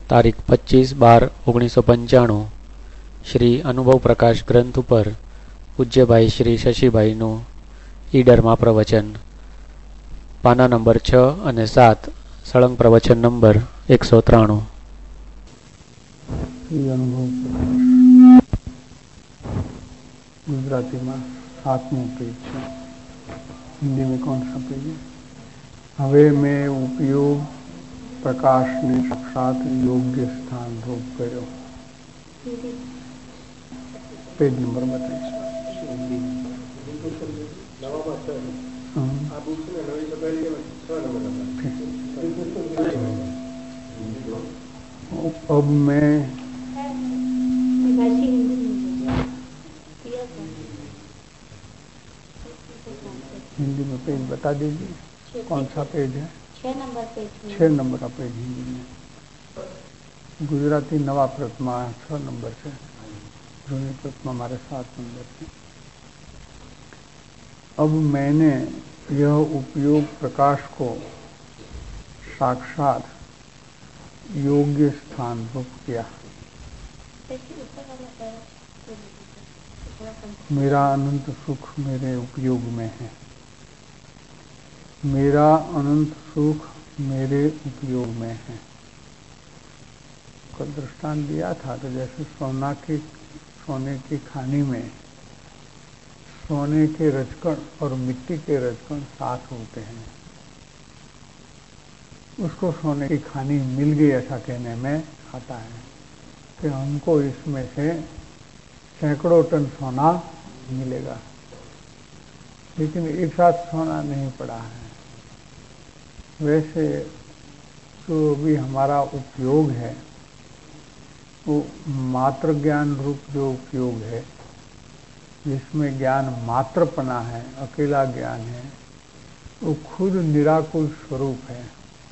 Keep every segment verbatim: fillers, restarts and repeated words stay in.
તારીખ પચીસ બાર ઓગણીસો પંચાણું શ્રી અનુભવ પ્રકાશ ગ્રંથ ઉપર પૂજ્યભાઈ શ્રી શશીભાઈનું ઈડરમાં પ્રવચન પાના નંબર છ અને સાત સળંગ પ્રવચન નંબર એકસો ત્રાણું. અનુભવ गुजराती में सातमो पेज है. हिंदी में कौन सा पेज है? हवे में उपयोग प्रकाश ने साक्षात योग्य स्थान रूप करो. पेज नंबर बताइए. अब मैं हिंदी में पेज बता दीजिए. कौन सा पेज है? छह नंबर पेज. छह नंबर का पेज हिंदी में. गुजराती नवा प्रतमा छह नंबर से, जूनी प्रतमा हमारे सात नंबर से. अब मैंने यह उपयोग प्रकाश को साक्षात योग्य स्थान रूप किया. मेरा अनंत सुख मेरे उपयोग में है. मेरा अनंत सुख मेरे उपयोग में है. कल दृष्टांत दिया था कि जैसे सोना की सोने की खानी में सोने के रजकण और मिट्टी के रजकण साथ होते हैं. उसको सोने की खानी मिल गई ऐसा कहने में आता है कि हमको इसमें से सैकड़ों टन सोना मिलेगा, लेकिन एक साथ सोना नहीं पड़ा है. वैसे जो भी हमारा उपयोग है वो मात्र ज्ञान रूप जो उपयोग है, जिसमें ज्ञान मात्रपना है, अकेला ज्ञान है, वो खुद निराकुल स्वरूप है.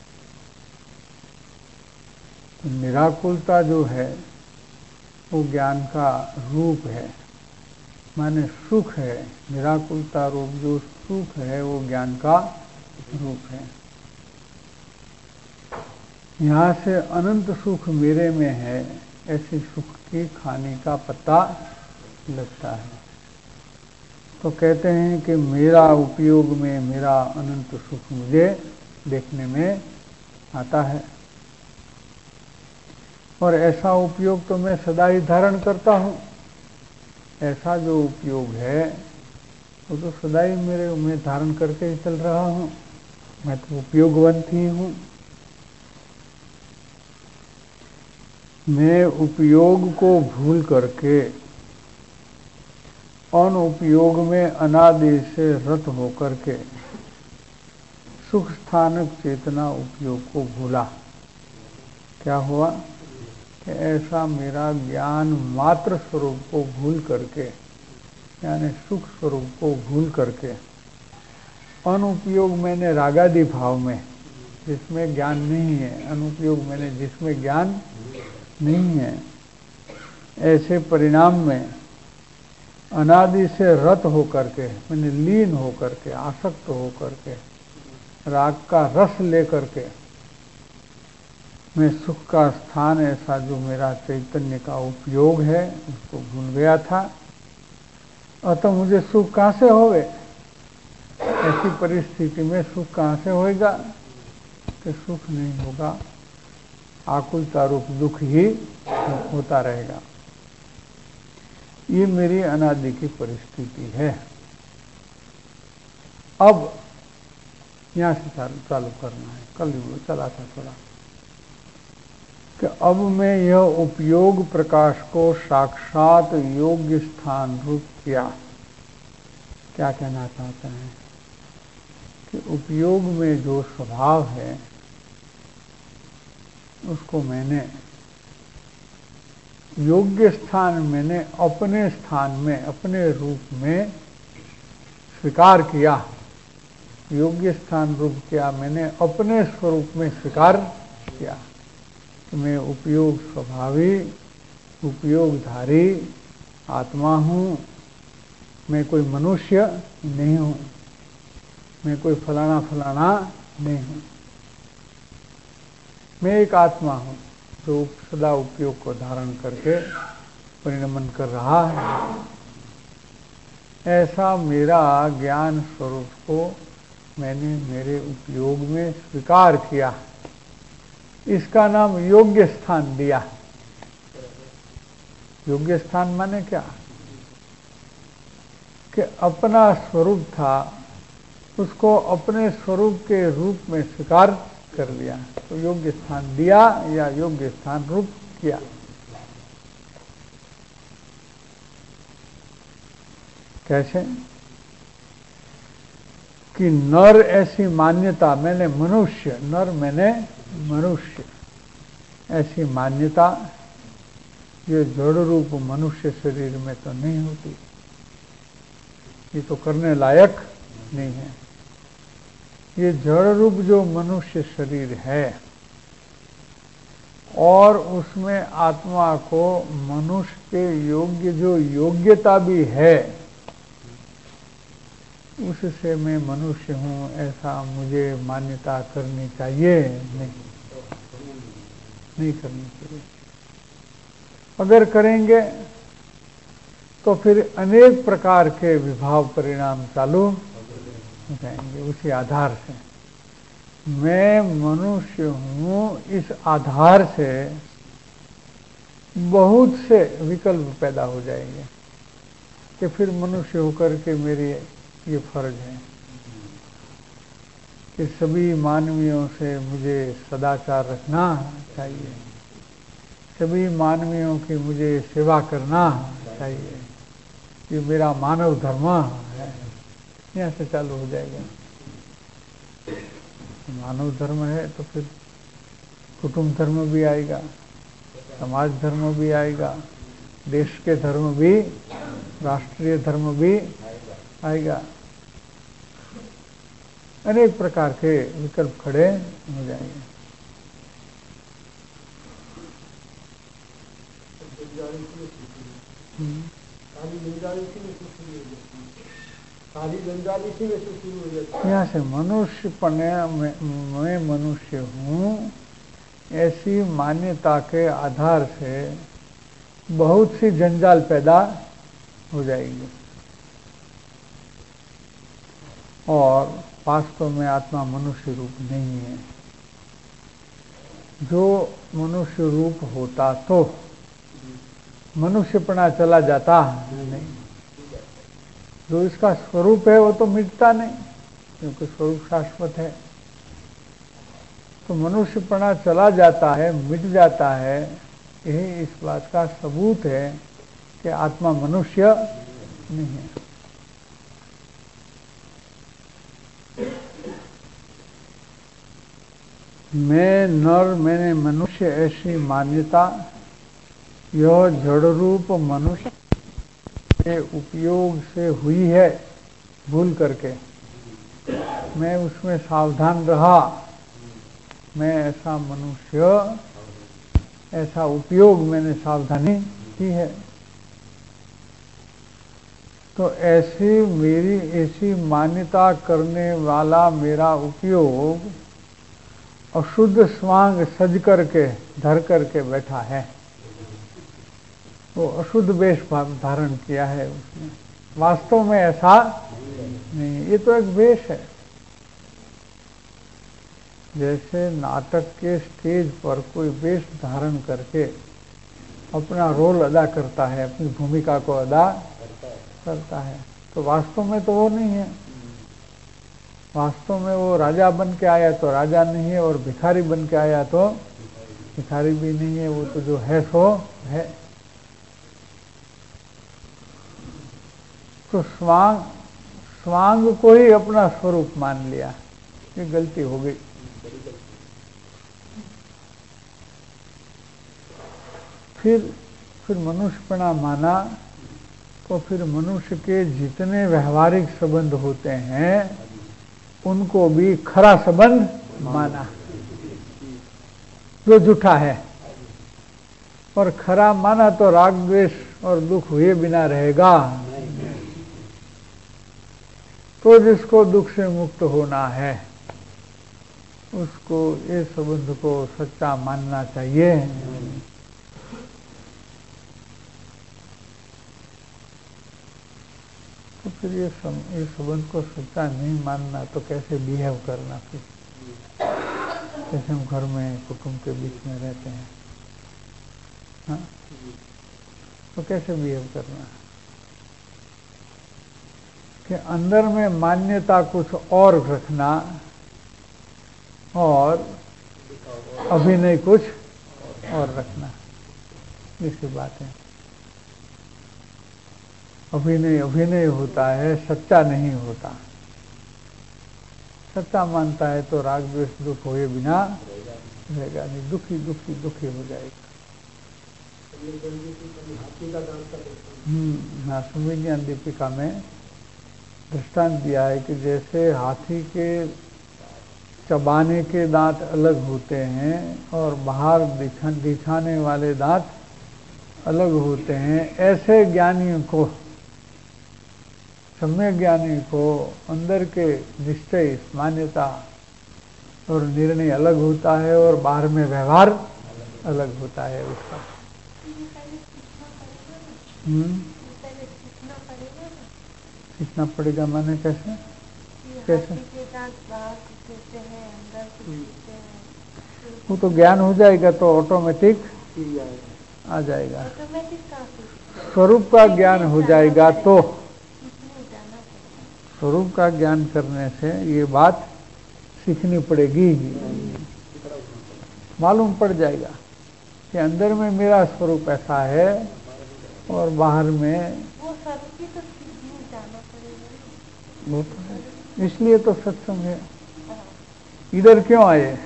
निराकुलता जो है वो ज्ञान का रूप है, माने सुख है. निराकुलता रूप जो सुख है वो ज्ञान का रूप है. यहाँ से अनंत सुख मेरे में है ऐसी सुख की खाने का पता लगता है. तो कहते हैं कि मेरा उपयोग में मेरा अनंत सुख मुझे देखने में आता है, और ऐसा उपयोग तो मैं सदा ही धारण करता हूँ. ऐसा जो उपयोग है वो तो सदा ही मेरे मैं धारण करके ही चल रहा हूँ. मैं तो उपयोगवंत ही हूँ. मैं उपयोग को भूल करके अनुपयोग में अनादि से रत होकर के सुख स्थानक चेतना उपयोग को भूला. क्या हुआ कि ऐसा मेरा ज्ञान मात्र स्वरूप को भूल करके, यानी सुख स्वरूप को भूल करके, अनुपयोग मैंने रागादि भाव में जिसमें ज्ञान नहीं है, अनुपयोग मैंने जिसमें ज्ञान नहीं है, ऐसे परिणाम में अनादि से रत होकर के, मैंने लीन होकर के, आसक्त होकर के, राग का रस लेकर के मैं सुख का स्थान ऐसा जो मेरा चैतन्य का उपयोग है उसको भूल गया था. अतः मुझे सुख कहाँ से होवे? ऐसी परिस्थिति में सुख कहाँ से होएगा? कि सुख नहीं होगा, आकुलता रूप दुख ही होता रहेगा. ये मेरी अनादि की परिस्थिति है. अब यहां से चालू चालू करना है. कल वो चला था थोड़ा कि अब मैं यह उपयोग प्रकाश को साक्षात योग्य स्थान रूप किया. क्या कहना चाहते हैं कि उपयोग में जो स्वभाव है उसको मैंने योग्य स्थान मैंने अपने स्थान में अपने रूप में स्वीकार किया. योग्य स्थान रूप किया मैंने अपने स्वरूप में स्वीकार किया कि मैं उपयोग स्वभावी उपयोगधारी आत्मा हूँ. मैं कोई मनुष्य नहीं हूँ, मैं कोई फलाना फलाना नहीं हूँ. मैं एक आत्मा हूँ जो सदा उपयोग को धारण करके परिणमन कर रहा है, ऐसा मेरा ज्ञान स्वरूप को मैंने मेरे उपयोग में स्वीकार किया। इसका नाम योग्य स्थान दिया। योग्य स्थान माने क्या कि अपना स्वरूप था, उसको अपने स्वरूप के रूप में स्वीकार कर लिया, तो योग्य स्थान दिया या योग्य स्थान रूप किया। कैसे कि नर ऐसी मान्यता, मैंने मनुष्य, नर मैंने मनुष्य, ऐसी मान्यता ये जड़ रूप मनुष्य शरीर में तो नहीं होती, ये तो करने लायक नहीं है। ये जड़ रूप जो मनुष्य शरीर है और उसमें आत्मा को मनुष्य के योग्य जो योग्यता भी है, उससे मैं मनुष्य हूँ ऐसा मुझे मान्यता करनी चाहिए? नहीं, नहीं करनी चाहिए। अगर करेंगे तो फिर अनेक प्रकार के विभाव परिणाम चालू हो जाएंगे। उसी आधार से मैं मनुष्य हूँ, इस आधार से बहुत से विकल्प पैदा हो जाएंगे कि फिर मनुष्य होकर के मेरी ये फर्ज है कि सभी मानवियों से मुझे सदाचार रखना चाहिए, सभी मानवियों की मुझे सेवा करना चाहिए, ये मेरा मानव धर्म है। यहाँ से चालू हो जाएगा। मानव धर्म है तो फिर कुटुंब धर्म भी आएगा, समाज धर्म भी आएगा, देश के धर्म भी, राष्ट्रीय धर्म भी आएगा। अनेक प्रकार के विकल्प खड़े हो जाएंगे। यहाँ से मनुष्य पने मैं मनुष्य हूँ ऐसी मान्यता के आधार से बहुत सी जंजाल पैदा हो जाएगी और वास्तव में आत्मा मनुष्य रूप नहीं है। जो मनुष्य रूप होता तो मनुष्यपना चला जाता नहीं। जो इसका स्वरूप है वो तो मिटता नहीं, क्योंकि स्वरूप शाश्वत है। तो मनुष्यपना चला जाता है, मिट जाता है। यही इस बात का सबूत है कि आत्मा मनुष्य नहीं है। मैं नर मैंने मनुष्य ऐसी मान्यता यह जड़ रूप मनुष्य के उपयोग से हुई है, भूल करके मैं उसमें सावधान रहा। मैं ऐसा मनुष्य, ऐसा उपयोग मैंने सावधानी की है। तो ऐसी मेरी ऐसी मान्यता करने वाला मेरा उपयोग अशुद्ध स्वांग सज करके धर करके बैठा है। वो अशुद्ध वेश धारण किया है उसने, वास्तव में ऐसा नहीं। ये तो एक वेश है। जैसे नाटक के स्टेज पर कोई वेश धारण करके अपना रोल अदा करता है, अपनी भूमिका को अदा करता है, तो वास्तव में तो वो नहीं है। वास्तव में वो राजा बन के आया तो राजा नहीं है, और भिखारी बन के आया तो भिखारी भी नहीं है। वो तो जो है सो है। तो स्वांग स्वांग को ही अपना स्वरूप मान लिया, ये गलती हो गई। फिर फिर मनुष्यपना माना तो फिर मनुष्य के जितने व्यवहारिक संबंध होते हैं उनको भी खरा संबंध माना, जो झूठा है। और खरा माना तो राग द्वेष और दुख हुए बिना रहेगा। तो जिसको दुख से मुक्त होना है उसको ये संबंध को सच्चा मानना चाहिए। फिर ये सम, ये संबंध को सच्चा नहीं मानना तो कैसे बिहेव करना, फिर कैसे हम घर में कुटुंब के बीच में रहते हैं, हाँ, तो कैसे बिहेव करना कि अंदर में मान्यता कुछ और रखना और अभिनय कुछ और रखना, इसी बात है। अभिनय अभिनय होता है, सच्चा नहीं होता। सच्चा मानता है तो राग द्वेष दुख होए बिना रहेगा नहीं, दुखी दुखी दुखी हो जाएगा। हम्म हाँ, संविज्ञान दीपिका में दृष्टांत दिया है कि जैसे हाथी के चबाने के दांत अलग होते हैं और बाहर दिखा दिखाने वाले दांत अलग होते हैं, ऐसे ज्ञानियों को, सम्यक ज्ञानी को अंदर के निश्चय, मान्यता और निर्णय अलग होता है और बाहर में व्यवहार अलग होता है उसका। हम्म सीखना पड़ेगा, माने कैसे कैसे वो तो ज्ञान हो जाएगा तो ऑटोमेटिक आ जाएगा। स्वरूप का ज्ञान हो जाएगा तो, स्वरूप का ज्ञान करने से ये बात सीखनी पड़ेगी, मालूम पड़ जाएगा कि अंदर में मेरा स्वरूप ऐसा है और बाहर में वो स्वरूप ही तो सीखने जाना पड़ेगा। वो तो है, इसलिए तो सत्संग है। इधर क्यों आए?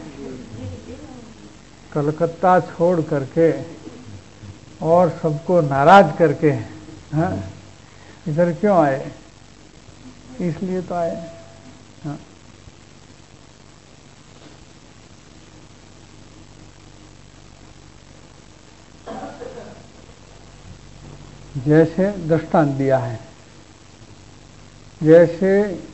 कलकत्ता छोड़ करके और सबको नाराज करके, हाँ, इधर क्यों आए? इसलिए तो आए। हाँ। जैसे दृष्टांत दिया है, जैसे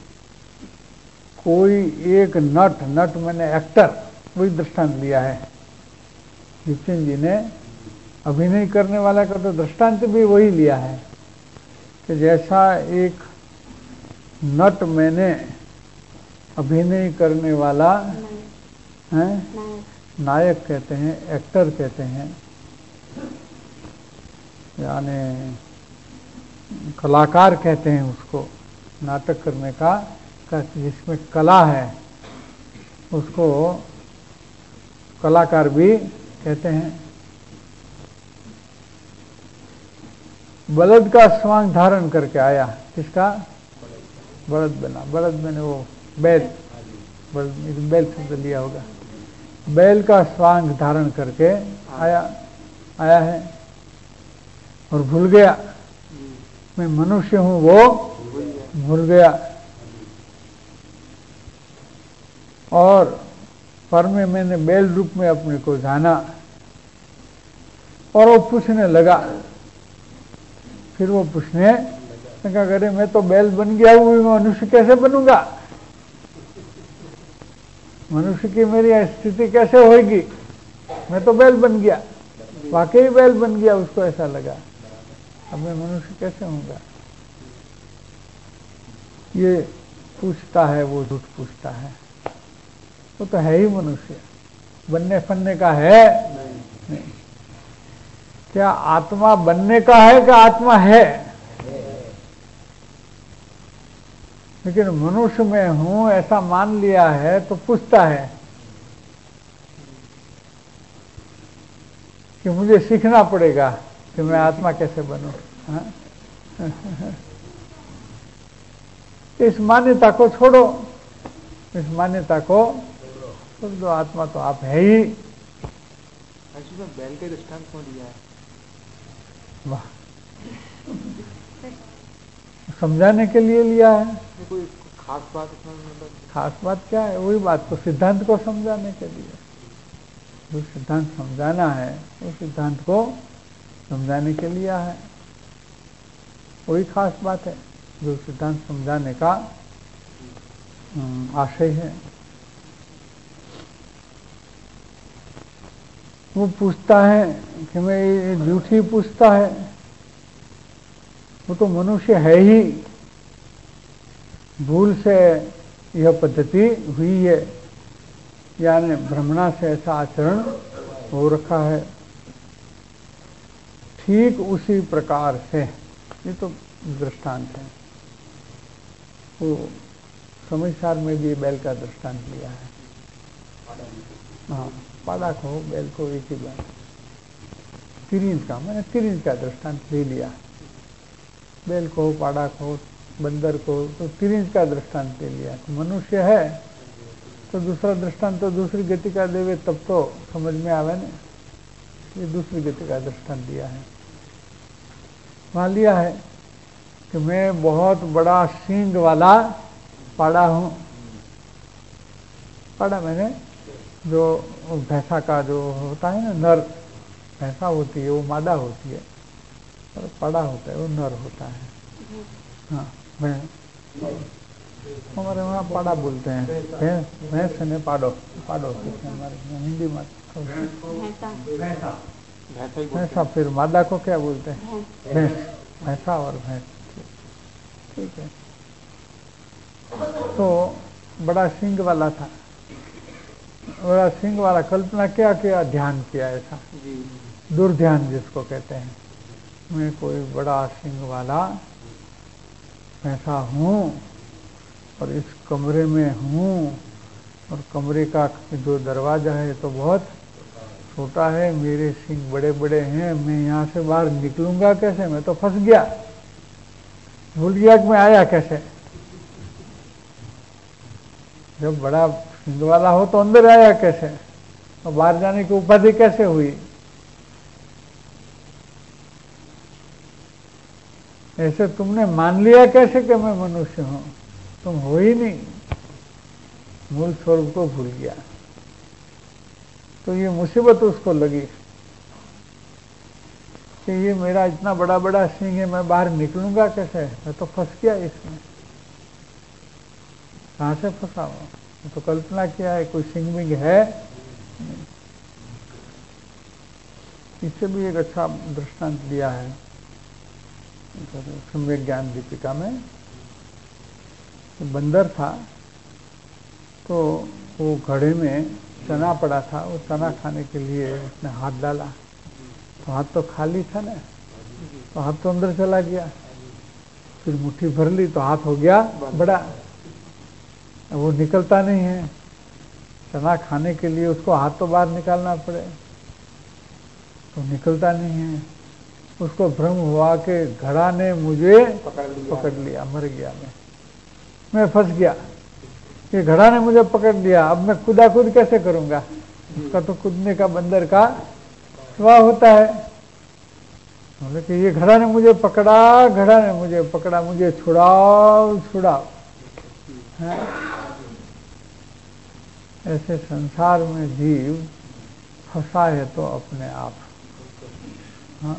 कोई एक नट, नट मैंने एक्टर, वही दृष्टांत दिया है विपिन जी ने। अभिनय करने वाला का तो दृष्टांत भी वही लिया है कि जैसा एक नट मैंने अभिनय करने वाला है, नायक कहते हैं, एक्टर कहते हैं, यानी कलाकार कहते हैं उसको, नाटक करने का, का जिसमें कला है उसको कलाकार भी कहते हैं। बलद का स्वांग धारण करके आया, किसका? बलद बना, बलद मैंने वो बैल, बलद बैल शब्द लिया होगा, बैल का स्वांग धारण करके आया आया है और भूल गया मैं मनुष्य हूं, वो भूल गया और पर में मैंने बैल रूप में अपने को जाना और वो पूछने लगा। फिर वो पूछने कहा, करे मैं तो बैल बन गया हूं, मैं मनुष्य कैसे बनूंगा? मनुष्य की मेरी स्थिति कैसे होगी? मैं तो बैल बन गया, वाकई बैल बन गया, उसको ऐसा लगा, अब मैं मनुष्य कैसे होऊंगा? ये पूछता है, वो झूठ पूछता है, वो तो है ही मनुष्य, बनने फनने का है नहीं। क्या आत्मा बनने का है कि आत्मा है? लेकिन मनुष्य में हूं ऐसा मान लिया है तो पूछता है कि मुझे सीखना पड़ेगा कि मैं आत्मा कैसे बनूं। हाँ? इस मान्यता को छोड़ो, इस मान्यता को छोड़ दो, आत्मा तो आप है ही। बैल के दृष्टांत क्यों दिया है? वाह, समझाने के लिए लिया है। कोई खास बात इसमें? मतलब खास बात क्या है? वही बात तो, सिद्धांत को समझाने के लिए। जो सिद्धांत समझाना है वो सिद्धांत को समझाने के लिए है, वही खास बात है जो सिद्धांत समझाने का आशय है। वो पूछता है कि मैं ये झूठी पूछता है, वो तो मनुष्य है ही, भूल से यह पद्धति हुई है, यानी भ्रमणा से ऐसा आचरण हो रखा है। ठीक उसी प्रकार से, ये तो दृष्टांत है। वो समझसार में भी बैल का दृष्टांत लिया है। हाँ, पाड़ा को बैल को एक ही बात, तीन का, मैंने तीन का दृष्टांत ले लिया। बैल को, पाड़ा को, बंदर को, तो तीन का दृष्टांत ले लिया। तो मनुष्य है तो दूसरा दृष्टांत तो दूसरी गति का देवे, तब तो समझ में आवे ना। ये दूसरी गति का दृष्टांत दिया है। मान लिया है कि मैं बहुत बड़ा सींग वाला पाड़ा हूं। पाड़ा मैंने जो भैंसा का जो होता है ना, नर भैंसा होती है वो मादा होती है, और पाड़ा होता है वो नर होता है। हाँ, मैं हमारे वहाँ पाड़ा बोलते हैं। भैंस भैंस ने पाड़ो पाड़ो कहते हैं हमारे हिंदी में। भैंसा, फिर मादा को क्या बोलते हैं? भैंस। भैंसा और भैंस, ठीक है। तो बड़ा सिंग वाला था, बड़ा सिंग वाला। कल्पना क्या किया, ध्यान किया ऐसा, दुर्ध्यान जिसको कहते हैं। मैं कोई बड़ा सिंग वाला ऐसा हूँ और इस कमरे में हूँ, और कमरे का जो दरवाजा है तो बहुत छोटा है, मेरे सिंग बड़े बड़े हैं, मैं यहाँ से बाहर निकलूंगा कैसे? मैं तो फंस गया, भूल गया कि मैं आया कैसे। जब बड़ा सिंग वाला हो तो अंदर आया कैसे, और बाहर जाने की उपाधि कैसे हुई? ऐसे तुमने मान लिया कैसे कि मैं मनुष्य हूं? तुम हो ही नहीं, मूल स्वरूप को भूल गया। तो ये मुसीबत उसको लगी कि ये मेरा इतना बड़ा बड़ा सिंह है, मैं बाहर निकलूंगा कैसे? मैं तो फंस गया इसमें। कहां से फंसा हुआ? तो कल्पना किया है कोई सिंह मिंग है। इससे भी एक अच्छा दृष्टांत दिया है सम्यक ज्ञान दीपिका में। तो बंदर था, तो वो घड़े में चना पड़ा था, वो चना खाने के लिए उसने हाथ डाला, तो हाथ तो खाली था ना, तो हाथ तो अंदर चला गया। फिर मुट्ठी भर ली तो हाथ हो गया बड़ा, वो निकलता नहीं है। चना खाने के लिए उसको हाथ तो बाहर निकालना पड़े, तो निकलता नहीं है। उसको भ्रम हुआ कि घड़ा ने मुझे पकड़ लिया, पकड़ लिया, मर गया मैं मैं फंस गया, ये घड़ा ने मुझे पकड़ लिया, अब मैं खुदा खुद कैसे करूंगा? उसका तो कूदने का बंदर का स्वभाव होता है। बोले कि ये घड़ा ने मुझे पकड़ा, घड़ा ने मुझे पकड़ा, मुझे छुड़ाओ छुड़ाओ। ऐसे संसार में जीव फंसा है तो अपने आप। हाँ,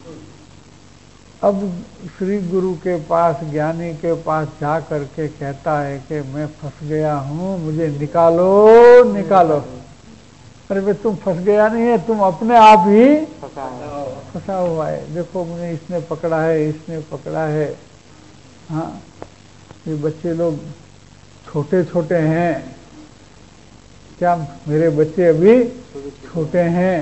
अब श्री गुरु के पास, ज्ञानी के पास जा करके कहता है कि मैं फंस गया हूँ, मुझे निकालो निकालो। अरे भाई, तुम फंस गया नहीं है, तुम अपने आप ही फंसा हुआ है। देखो मुझे इसने पकड़ा है, इसने पकड़ा है। हाँ, ये बच्चे लोग छोटे छोटे हैं, क्या मेरे बच्चे अभी छोटे हैं?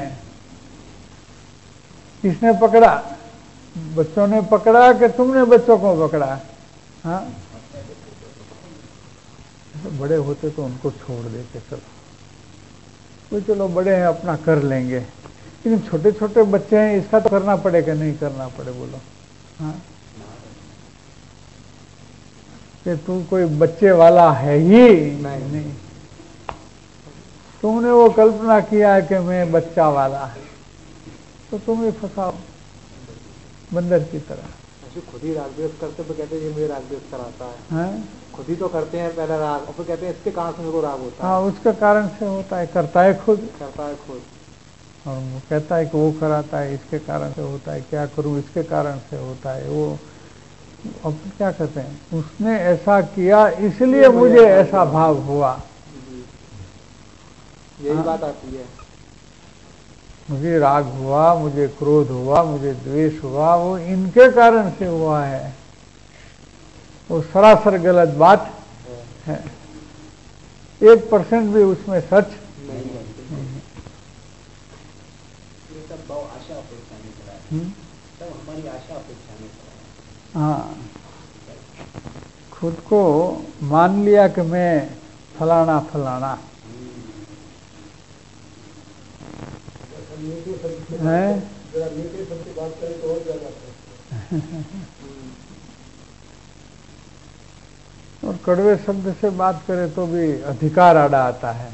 किसने पकड़ा? बच्चों ने पकड़ा कि तुमने बच्चों को पकड़ा? हाँ, बड़े होते तो उनको छोड़ देते, चलो वो चलो बड़े हैं अपना कर लेंगे, लेकिन छोटे छोटे बच्चे हैं, इसका तो करना पड़ेगा, नहीं करना पड़े बोलो। हाँ, कि तू कोई बच्चे वाला है ही नहीं, नहीं। तुमने वो कल्पना किया है कि मैं बच्चा वाला है, तो तुम ही फंसाओ बंदर की तरह। खुद ही राग द्वेष करते तो कहते हैं ये मुझे राग द्वेष कराता है, है? खुद ही तो करते हैं पहले राग, और फिर कहते हैं इसके कारण से मेरे को राग होता है। हाँ, उसके कारण से होता है, करता है खुद, करता है खुद, और वो कहता है कि वो कराता है, इसके कारण से होता है, क्या करूं, इसके कारण से होता है। वो अब क्या कहते हैं, उसने ऐसा किया इसलिए मुझे ऐसा भाव हुआ, यही बात आती है। मुझे राग हुआ, मुझे क्रोध हुआ, मुझे द्वेष हुआ, वो इनके कारण से हुआ है। वो सरासर गलत बात है। एक परसेंट भी उसमें सच नहीं है। ये सब भाव आशा अपेक्षा नहीं करा है, सब हमारी आशा अपेक्षा नहीं करा है। हाँ, खुद को मान लिया कि मैं फलाना फलाना है। और कड़वे शब्द से बात करें तो भी अधिकार आड़ा आता है।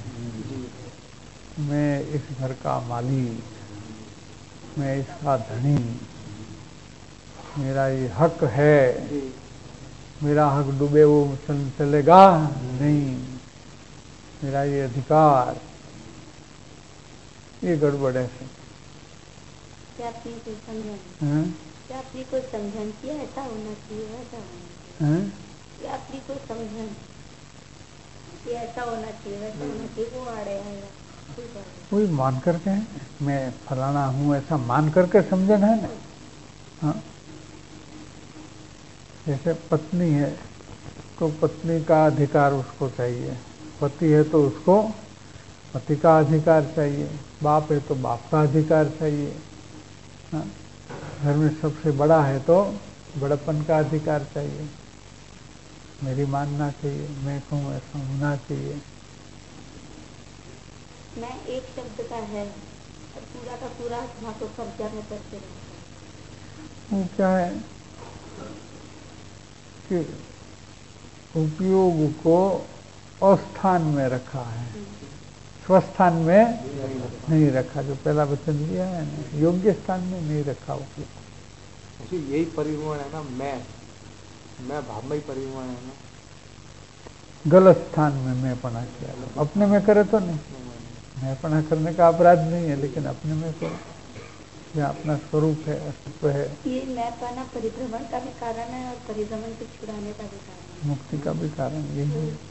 मैं इस घर का मालिक, मैं इसका धनी, मेरा ये हक है, मेरा हक डूबे वो चल चलेगा नहीं, मेरा ये अधिकार, ये गड़बड़ है। क्या आपने कोई समझन हैं? क्या आपने कोई समझन किया ऐसा होना चाहिए वैसा होना हैं? चाहिए? क्या आपने कोई समझन कि ऐसा होना चाहिए वैसा होना चाहिए, वो आ रहे हैं कोई मान करके है, मैं फलाना हूँ ऐसा मान करके समझन है ना। हाँ, जैसे पत्नी है तो पत्नी का अधिकार उसको चाहिए, पति है तो उसको पति का अधिकार चाहिए, बाप है तो बाप का अधिकार चाहिए। हाँ, घर में सबसे बड़ा है तो बड़प्पन का अधिकार चाहिए, मेरी मानना चाहिए, मैं कहूँ ऐसा होना चाहिए। मैं एक शब्द का है और पूरा का पूरा आत्मा को कब्जा में करके रहता है। वो क्या है कि उपयोग को अस्थान में रखा है, स्वस्थान में नहीं रखा। जो पहला वचन दिया है ना, योग्य स्थान में नहीं रखा उपयोग। यही परिवहन है ना, मैं मैं भावमय परिवहन है ना। गलत स्थान में मैं पना किया, अपने में करे तो नहीं, मैं पना करने का अपराध नहीं है, लेकिन अपने में करो, जहाँ अपना स्वरूप है, अस्तित्व है। ये मैं पाना परिभ्रमण का भी कारण है और परिभ्रमण से छुड़ाने का भी कारण है, मुक्ति का भी कारण यही है।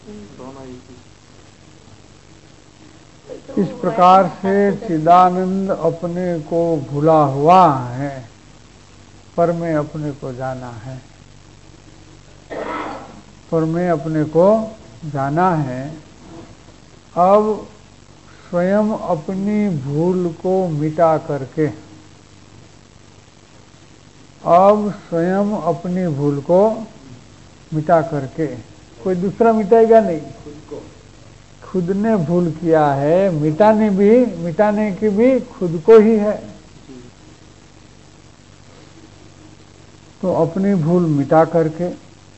तो इस प्रकार से चिदानंद अपने को भूला हुआ है, पर मैं अपने को जाना है, पर मैं अपने को जाना है। अब स्वयं अपनी भूल को मिटा करके, अब स्वयं अपनी भूल को मिटा करके, कोई दूसरा मिटाएगा नहीं, खुद ने भूल किया है, मिटाने भी मिटाने की भी खुद को ही है। तो अपनी भूल मिटा करके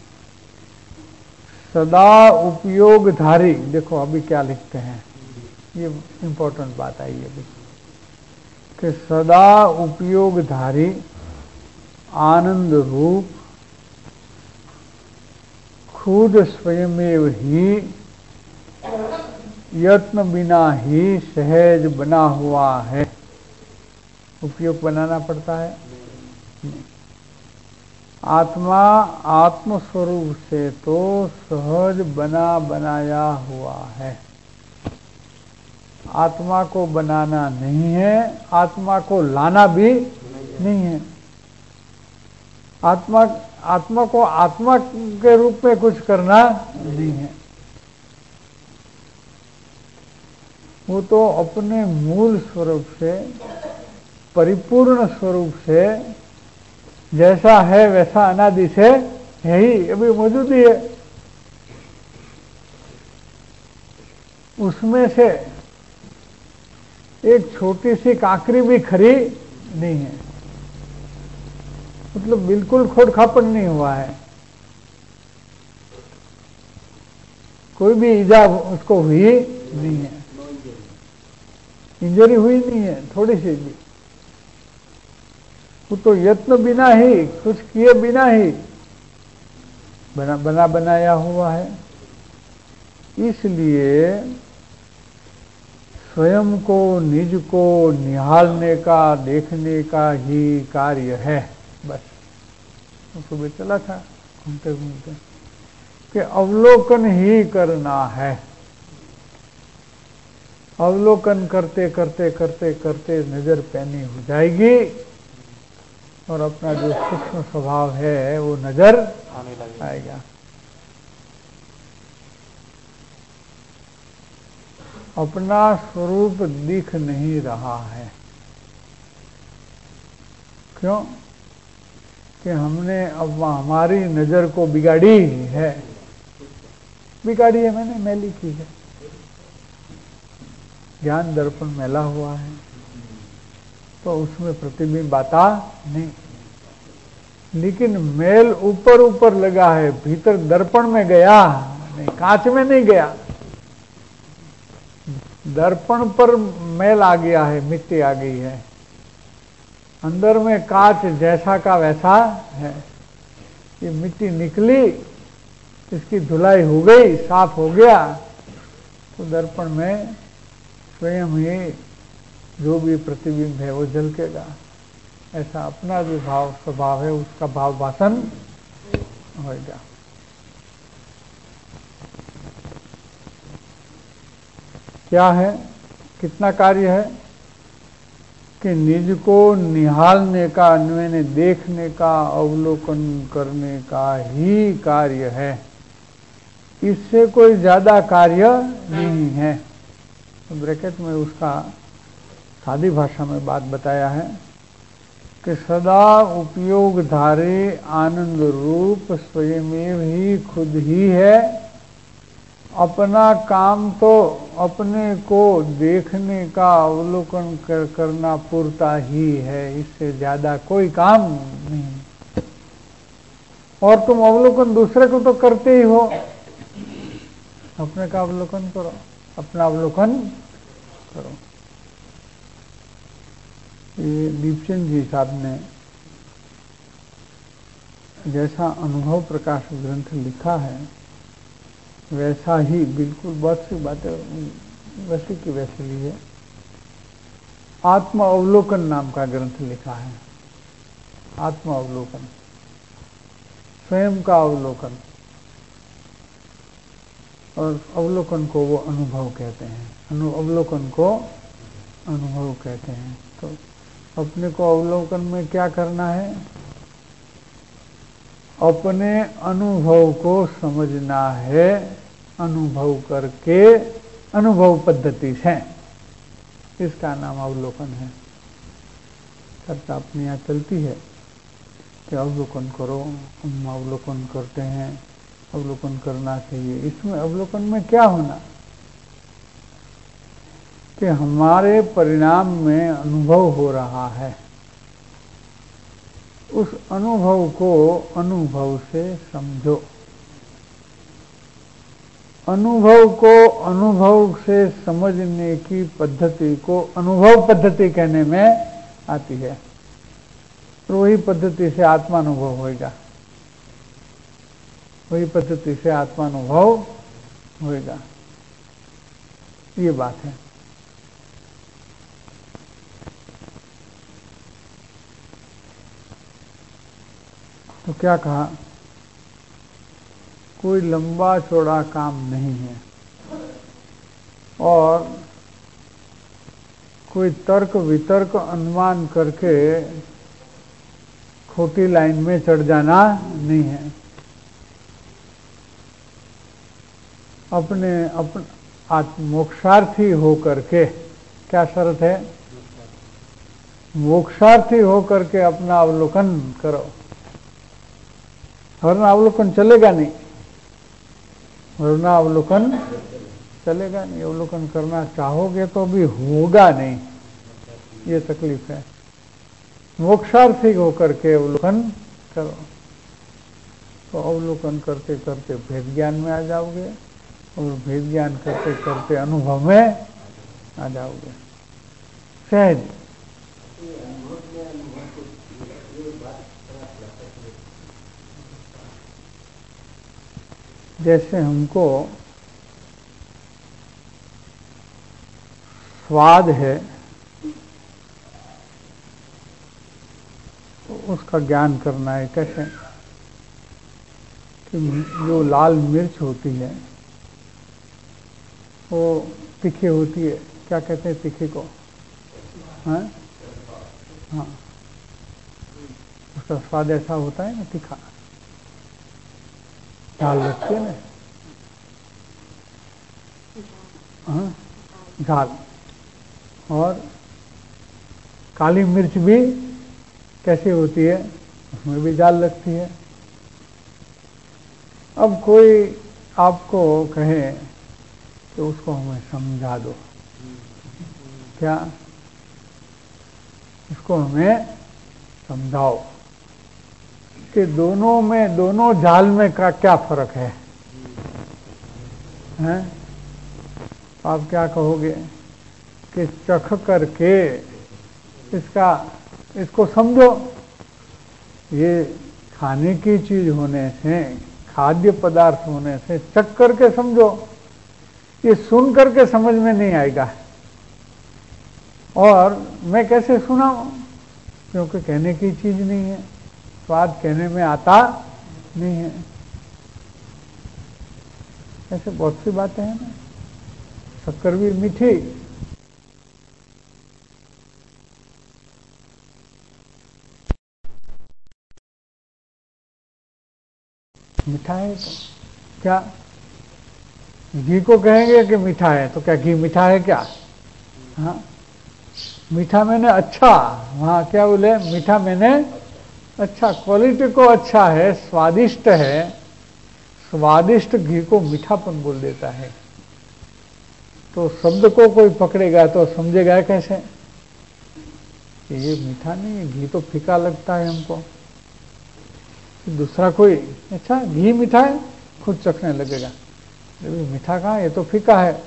सदा उपयोगधारी, देखो अभी क्या लिखते हैं, ये इम्पोर्टेंट बात आई है अभी, कि सदा उपयोगधारी आनंद रूप खुद स्वयमेव ही यत्न बिना ही सहज बना हुआ है। उपयोग बनाना पड़ता है। आत्मा आत्म स्वरूप से तो सहज बना बनाया हुआ है। आत्मा को बनाना नहीं है, आत्मा को लाना भी नहीं है। आत्मा आत्मा को आत्मा के रूप में कुछ करना नहीं है। वो तो अपने मूल स्वरूप से, परिपूर्ण स्वरूप से, जैसा है वैसा अनादि से है ही, अभी मौजूद ही है। उसमें से एक छोटी सी काकरी भी खरी नहीं है, मतलब बिल्कुल खोद खापड़ नहीं हुआ है, कोई भी ईजा उसको हुई नहीं है, इंजरी हुई नहीं है थोड़ी सी भी। वो तो यत्न बिना ही, कुछ किए बिना ही बना बना बनाया हुआ है। इसलिए स्वयं को, निज को निहालने का, देखने का ही कार्य है। बस सुबह चला था घूमते घूमते कि अवलोकन ही करना है। अवलोकन करते करते करते करते नजर पैनी हो जाएगी और अपना जो सूक्ष्म स्वभाव है वो नजर आने लगेगा। आएगा। अपना स्वरूप दिख नहीं रहा है। क्यों? कि हमने अब हमारी नजर को बिगाड़ी है। बिगाड़ी है मैंने, मैली की है। ज्ञान दर्पण मैला हुआ है तो उसमें प्रतिबिंब आता नहीं, लेकिन मैल ऊपर ऊपर लगा है, भीतर दर्पण में गया नहीं, कांच में नहीं गया। दर्पण पर मैल आ गया है, मिट्टी आ गई है, अंदर में कांच जैसा का वैसा है। ये मिट्टी निकली, इसकी धुलाई हो गई, साफ हो गया, तो दर्पण में स्वयं ही जो भी प्रतिबिंब है वो झलकेगा। ऐसा अपना जो भाव स्वभाव है उसका भाव वासन होगा। क्या है, कितना कार्य है कि निज को निहालने का, अन्य देखने का, अवलोकन करने का ही कार्य है। इससे कोई ज्यादा कार्य नहीं है। तो ब्रैकेट में उसका सादी भाषा में बात बताया है कि सदा उपयोग धारे आनंद रूप स्वयमेव ही खुद ही है। अपना काम तो अपने को देखने का, अवलोकन कर, करना पूरता ही है, इससे ज्यादा कोई काम नहीं। और तुम अवलोकन दूसरे को तो करते ही हो, अपने का अवलोकन करो, अपना अवलोकन करो। ये दीपचंद जी साहब ने जैसा अनुभव प्रकाश ग्रंथ लिखा है वैसा ही बिल्कुल बहुत सी बातें वैसी की वैसी ली है। आत्म अवलोकन नाम का ग्रंथ लिखा है। आत्म अवलोकन, स्वयं का अवलोकन, और अवलोकन को वो अनुभव कहते हैं। अनु अवलोकन को अनुभव कहते हैं। तो अपने को अवलोकन में क्या करना है? अपने अनुभव को समझना है, अनुभव करके, अनुभव पद्धति से, इसका नाम अवलोकन है। चर्चा अपनी यहाँ चलती है कि अवलोकन करो, हम अवलोकन करते हैं, अवलोकन करना चाहिए। इसमें अवलोकन में क्या होना कि हमारे परिणाम में अनुभव हो रहा है, उस अनुभव को अनुभव से समझो। अनुभव को अनुभव से समझने की पद्धति को अनुभव पद्धति कहने में आती है। और वही पद्धति से आत्मानुभव होगा, वही पद्धति से आत्मानुभव होगा। ये बात है। तो क्या कहा, कोई लंबा चौड़ा काम नहीं है और कोई तर्क वितर्क अनुमान करके खोटी लाइन में चढ़ जाना नहीं है। अपने अपने मोक्षार्थी हो करके, क्या शर्त है? मोक्षार्थी हो करके अपना अवलोकन करो, वरना अवलोकन चलेगा नहीं, वरना अवलोकन चलेगा नहीं। अवलोकन करना चाहोगे तो भी होगा नहीं, ये तकलीफ है। मोक्षार्थी होकर के अवलोकन करो, तो अवलोकन करते करते भेद ज्ञान में आ जाओगे, और भेद ज्ञान करते करते अनुभव में आ जाओगे। सहज जैसे हमको स्वाद है तो उसका ज्ञान करना है। कैसे? कि जो लाल मिर्च होती है वो तीखी होती है, क्या कहते हैं तीखी को? हाँ हाँ, उसका स्वाद ऐसा होता है ना, तीखा, झाल लगती है ना, हाँ झाल। और काली मिर्च भी कैसी होती है, उसमें भी झाल लगती है। अब कोई आपको कहे कि उसको हमें समझा दो, क्या, इसको हमें समझाओ कि दोनों में, दोनों झाल में का क्या फर्क है, हैं? आप क्या कहोगे कि चख करके इसका, इसको समझो। ये खाने की चीज होने से, खाद्य पदार्थ होने से चख करके समझो, ये सुन करके समझ में नहीं आएगा। और मैं कैसे सुनाऊं, क्योंकि कहने की चीज नहीं है, स्वाद कहने में आता नहीं है। ऐसे बहुत सी बातें हैं ना। शक्कर भी मीठी, मीठा है तो क्या, घी को कहेंगे कि मीठा है तो क्या घी मीठा है क्या? हाँ, मीठा मैंने अच्छा, वहाँ क्या बोले, मीठा मैंने अच्छा, क्वालिटी को अच्छा है, स्वादिष्ट है। स्वादिष्ट घी को मीठापन बोल देता है। तो शब्द को कोई पकड़ेगा तो समझेगा कैसे कि ये मीठा नहीं है, घी तो फीका लगता है हमको। दूसरा कोई, अच्छा घी मीठा है, खुद चखने लगेगा, मीठा कहाँ, ये तो फीका है।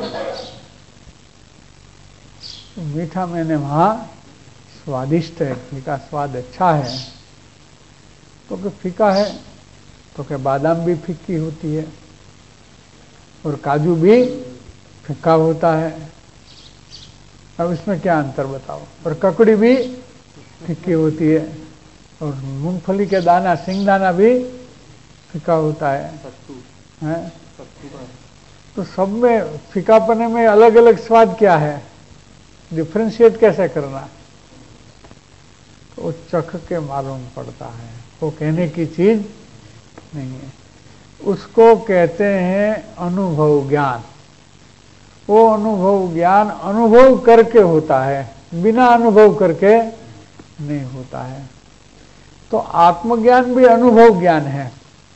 तो मीठा मैंने वहाँ स्वादिष्ट है, घी का स्वाद अच्छा है। तो कि फीका है तो क्या बादाम भी फीकी होती है और काजू भी फीका होता है। अब इसमें क्या अंतर बताओ। और ककड़ी भी फीकी होती है और मूंगफली के दाना, सिंगदाना भी फीका होता है, हैं? तो सब में फीकापने में अलग अलग स्वाद क्या है, डिफ्रेंशिएट कैसे करना, तो चख के मालूम पड़ता है। वो कहने की चीज नहीं है, उसको कहते हैं अनुभव ज्ञान। वो अनुभव ज्ञान अनुभव करके होता है, बिना अनुभव करके नहीं होता है। तो आत्मज्ञान भी अनुभव ज्ञान है।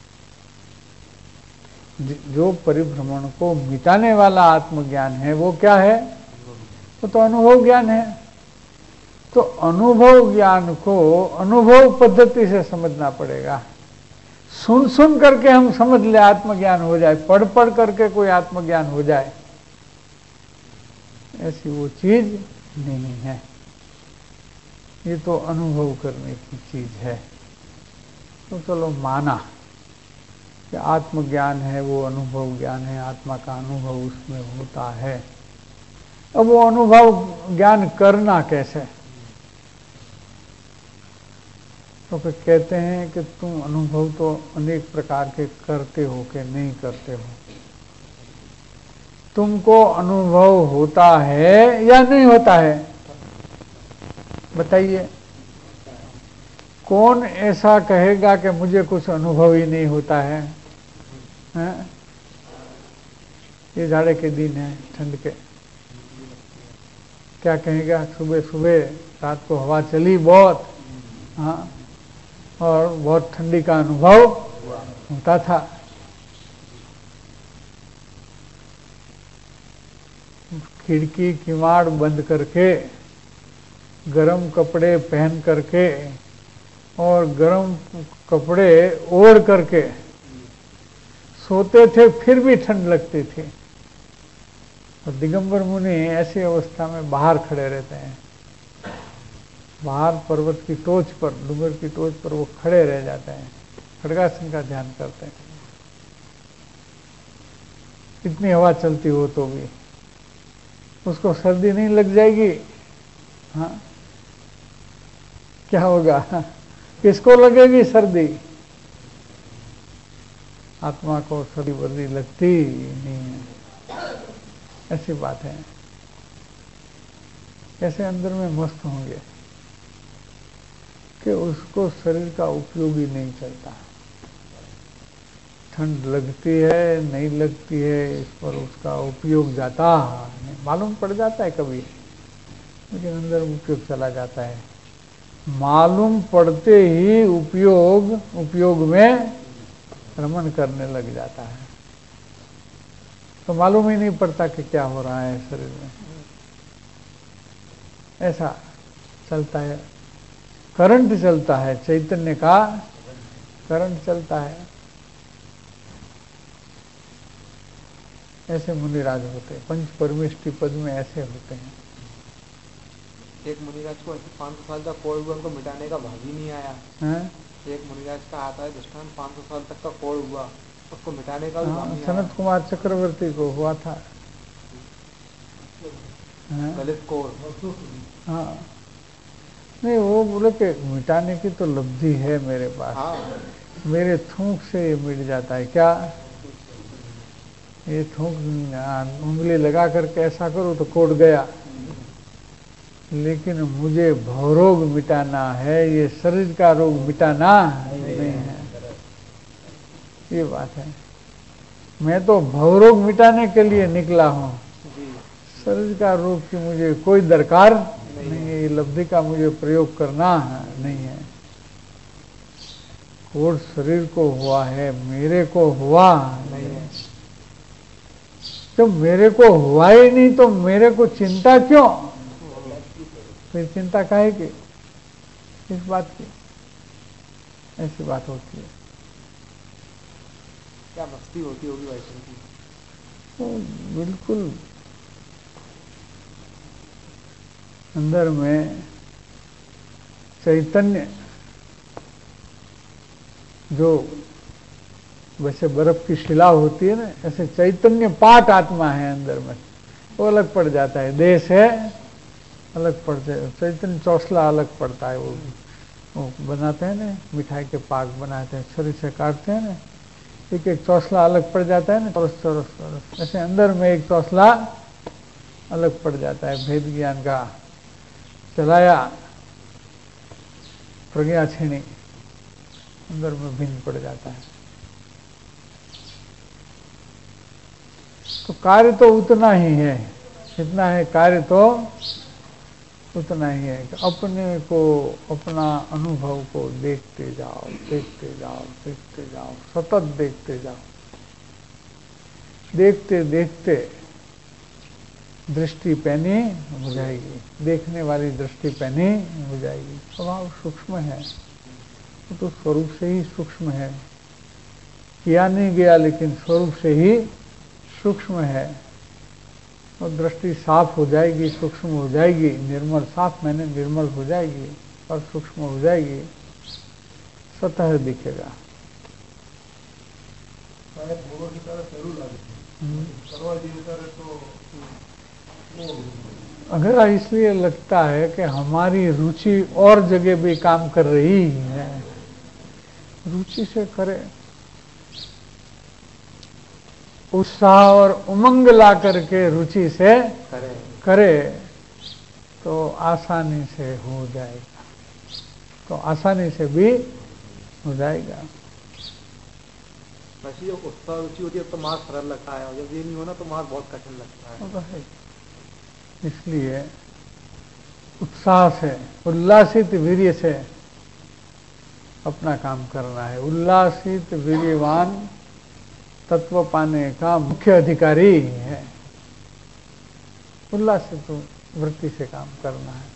जो परिभ्रमण को मिटाने वाला आत्मज्ञान है वो क्या है, वो तो अनुभव ज्ञान है। तो अनुभव ज्ञान को अनुभव पद्धति से समझना पड़ेगा। सुन सुन करके हम समझ ले आत्मज्ञान हो जाए, पढ़ पढ़ करके कोई आत्मज्ञान हो जाए, ऐसी वो चीज नहीं है। ये तो अनुभव करने की चीज है। तो चलो माना कि आत्मज्ञान है, वो अनुभव ज्ञान है, आत्मा का अनुभव उसमें होता है। अब वो अनुभव ज्ञान करना कैसे, तो फिर कहते हैं कि तुम अनुभव तो अनेक प्रकार के करते हो कि नहीं करते हो। तुमको अनुभव होता है या नहीं होता है, बताइए। कौन ऐसा कहेगा कि मुझे कुछ अनुभव ही नहीं होता है, हैं? ये जाड़े के दिन है, ठंड के, क्या कहेगा, सुबह सुबह रात को हवा चली बहुत, हाँ, और बहुत ठंडी का अनुभव होता था। खिड़की किवाड़ बंद करके, गरम कपड़े पहन करके और गरम कपड़े ओढ़ करके सोते थे, फिर भी ठंड लगती थी। और दिगंबर मुनि ऐसी अवस्था में बाहर खड़े रहते हैं, बाहर पर्वत की टोच पर, डूंगर की टोच पर वो खड़े रह जाते हैं, खड्गासन का ध्यान करते हैं। इतनी हवा चलती हो तो भी उसको सर्दी नहीं लग जाएगी, हाँ, क्या होगा, किसको लगेगी सर्दी? आत्मा को सर्दी वर्दी लगती नहीं है। ऐसी बात है। कैसे अंदर में मस्त होंगे, कि उसको शरीर का उपयोग ही नहीं चलता। ठंड लगती है नहीं लगती है इस पर उसका उपयोग जाता नहीं, मालूम पड़ जाता है कभी, लेकिन अंदर उपयोग चला जाता है। मालूम पड़ते ही उपयोग उपयोग में रमण करने लग जाता है, तो मालूम ही नहीं पड़ता कि क्या हो रहा है शरीर में। ऐसा चलता है, करंट चलता है, चैतन्य का करंट चलता है। ऐसे मुनिराज होते हैं, पंच परमेष्टि पद में ऐसे होते हैं। एक मुनिराज को पाँच सौ साल तक कोड़ हुआ, उनको मिटाने का भाव ही नहीं आया है? एक मुनिराज का आता है दृष्टांत, पाँच सौ साल तक का कोड़ हुआ, उसको मिटाने का भी भाव नहीं आया। सनत कुमार चक्रवर्ती को हुआ था गलित कोड़। हाँ नहीं, वो बोले कि मिटाने की तो लब्धि है मेरे पास। हाँ। मेरे थूक से ये मिट जाता है। क्या ये थूक उंगली लगा करके ऐसा करो तो कोड़ गया, लेकिन मुझे भवरोग मिटाना है, ये शरीर का रोग मिटाना नहीं है। ये बात है। मैं तो भवरोग मिटाने के लिए निकला हूँ, शरीर का रोग की मुझे कोई दरकार नहीं है, ये लब्धि का मुझे प्रयोग करना नहीं है। कोड़ शरीर को हुआ है, मेरे को हुआ नहीं है। जब मेरे को हुआ ही नहीं तो मेरे को चिंता क्यों? फिर चिंता काहे की इस बात की? ऐसी बात होती है। क्या मस्ती होती होगी वैष्णव की? तो बिल्कुल अंदर में चैतन्य, जो वैसे बर्फ की शिला होती है ना, ऐसे चैतन्य पाठ आत्मा है अंदर में, वो अलग पड़ जाता है। देश है अलग पड़ जाए, चैतन्य चौसला अलग पड़ता है। वो वो बनाते हैं ना, मिठाई के पाक बनाते हैं, छुरी से काटते हैं ना, एक एक चौसला अलग पड़ जाता है ना, चौरस चौरस चौरस, ऐसे अंदर में एक चौसला अलग पड़ जाता है। भेद ज्ञान का चलाया प्रज्ञा छीनी, अंदर में भिन्न पड़ जाता है। तो कार्य तो उतना ही है, कितना है कार्य तो उतना ही है कि अपने को, अपना अनुभव को देखते जाओ, देखते जाओ, देखते जाओ, सतत देखते जाओ। देखते देखते दृष्टि पैनी हो जाएगी, देखने वाली दृष्टि पैनी हो जाएगी। स्वभाव सूक्ष्म है, वो तो स्वरूप से ही सूक्ष्म है, किया नहीं गया लेकिन स्वरूप से ही सूक्ष्म है। और दृष्टि साफ हो जाएगी, सूक्ष्म हो जाएगी, निर्मल, साफ मैंने निर्मल हो जाएगी और सूक्ष्म हो जाएगी, सतह दिखेगा। अगर इसलिए लगता है कि हमारी रुचि और जगह भी काम कर रही है, रुचि से करे, उत्साह और उमंग ला करके रुचि से करे, करे तो आसानी से हो जाएगा, तो आसानी से भी हो जाएगा। वैसे जो उत्साह रुचि होती है तो मार्ग सरल लगता है, और जब ये नहीं होना तो मार्ग बहुत कठिन लगता है। तो है, इसलिए उत्साह से, उल्लासित वीर्य से अपना काम करना है। उल्लासित वीर्यवान तत्व पाने का मुख्य अधिकारी है। उल्लासित वृत्ति से काम करना है।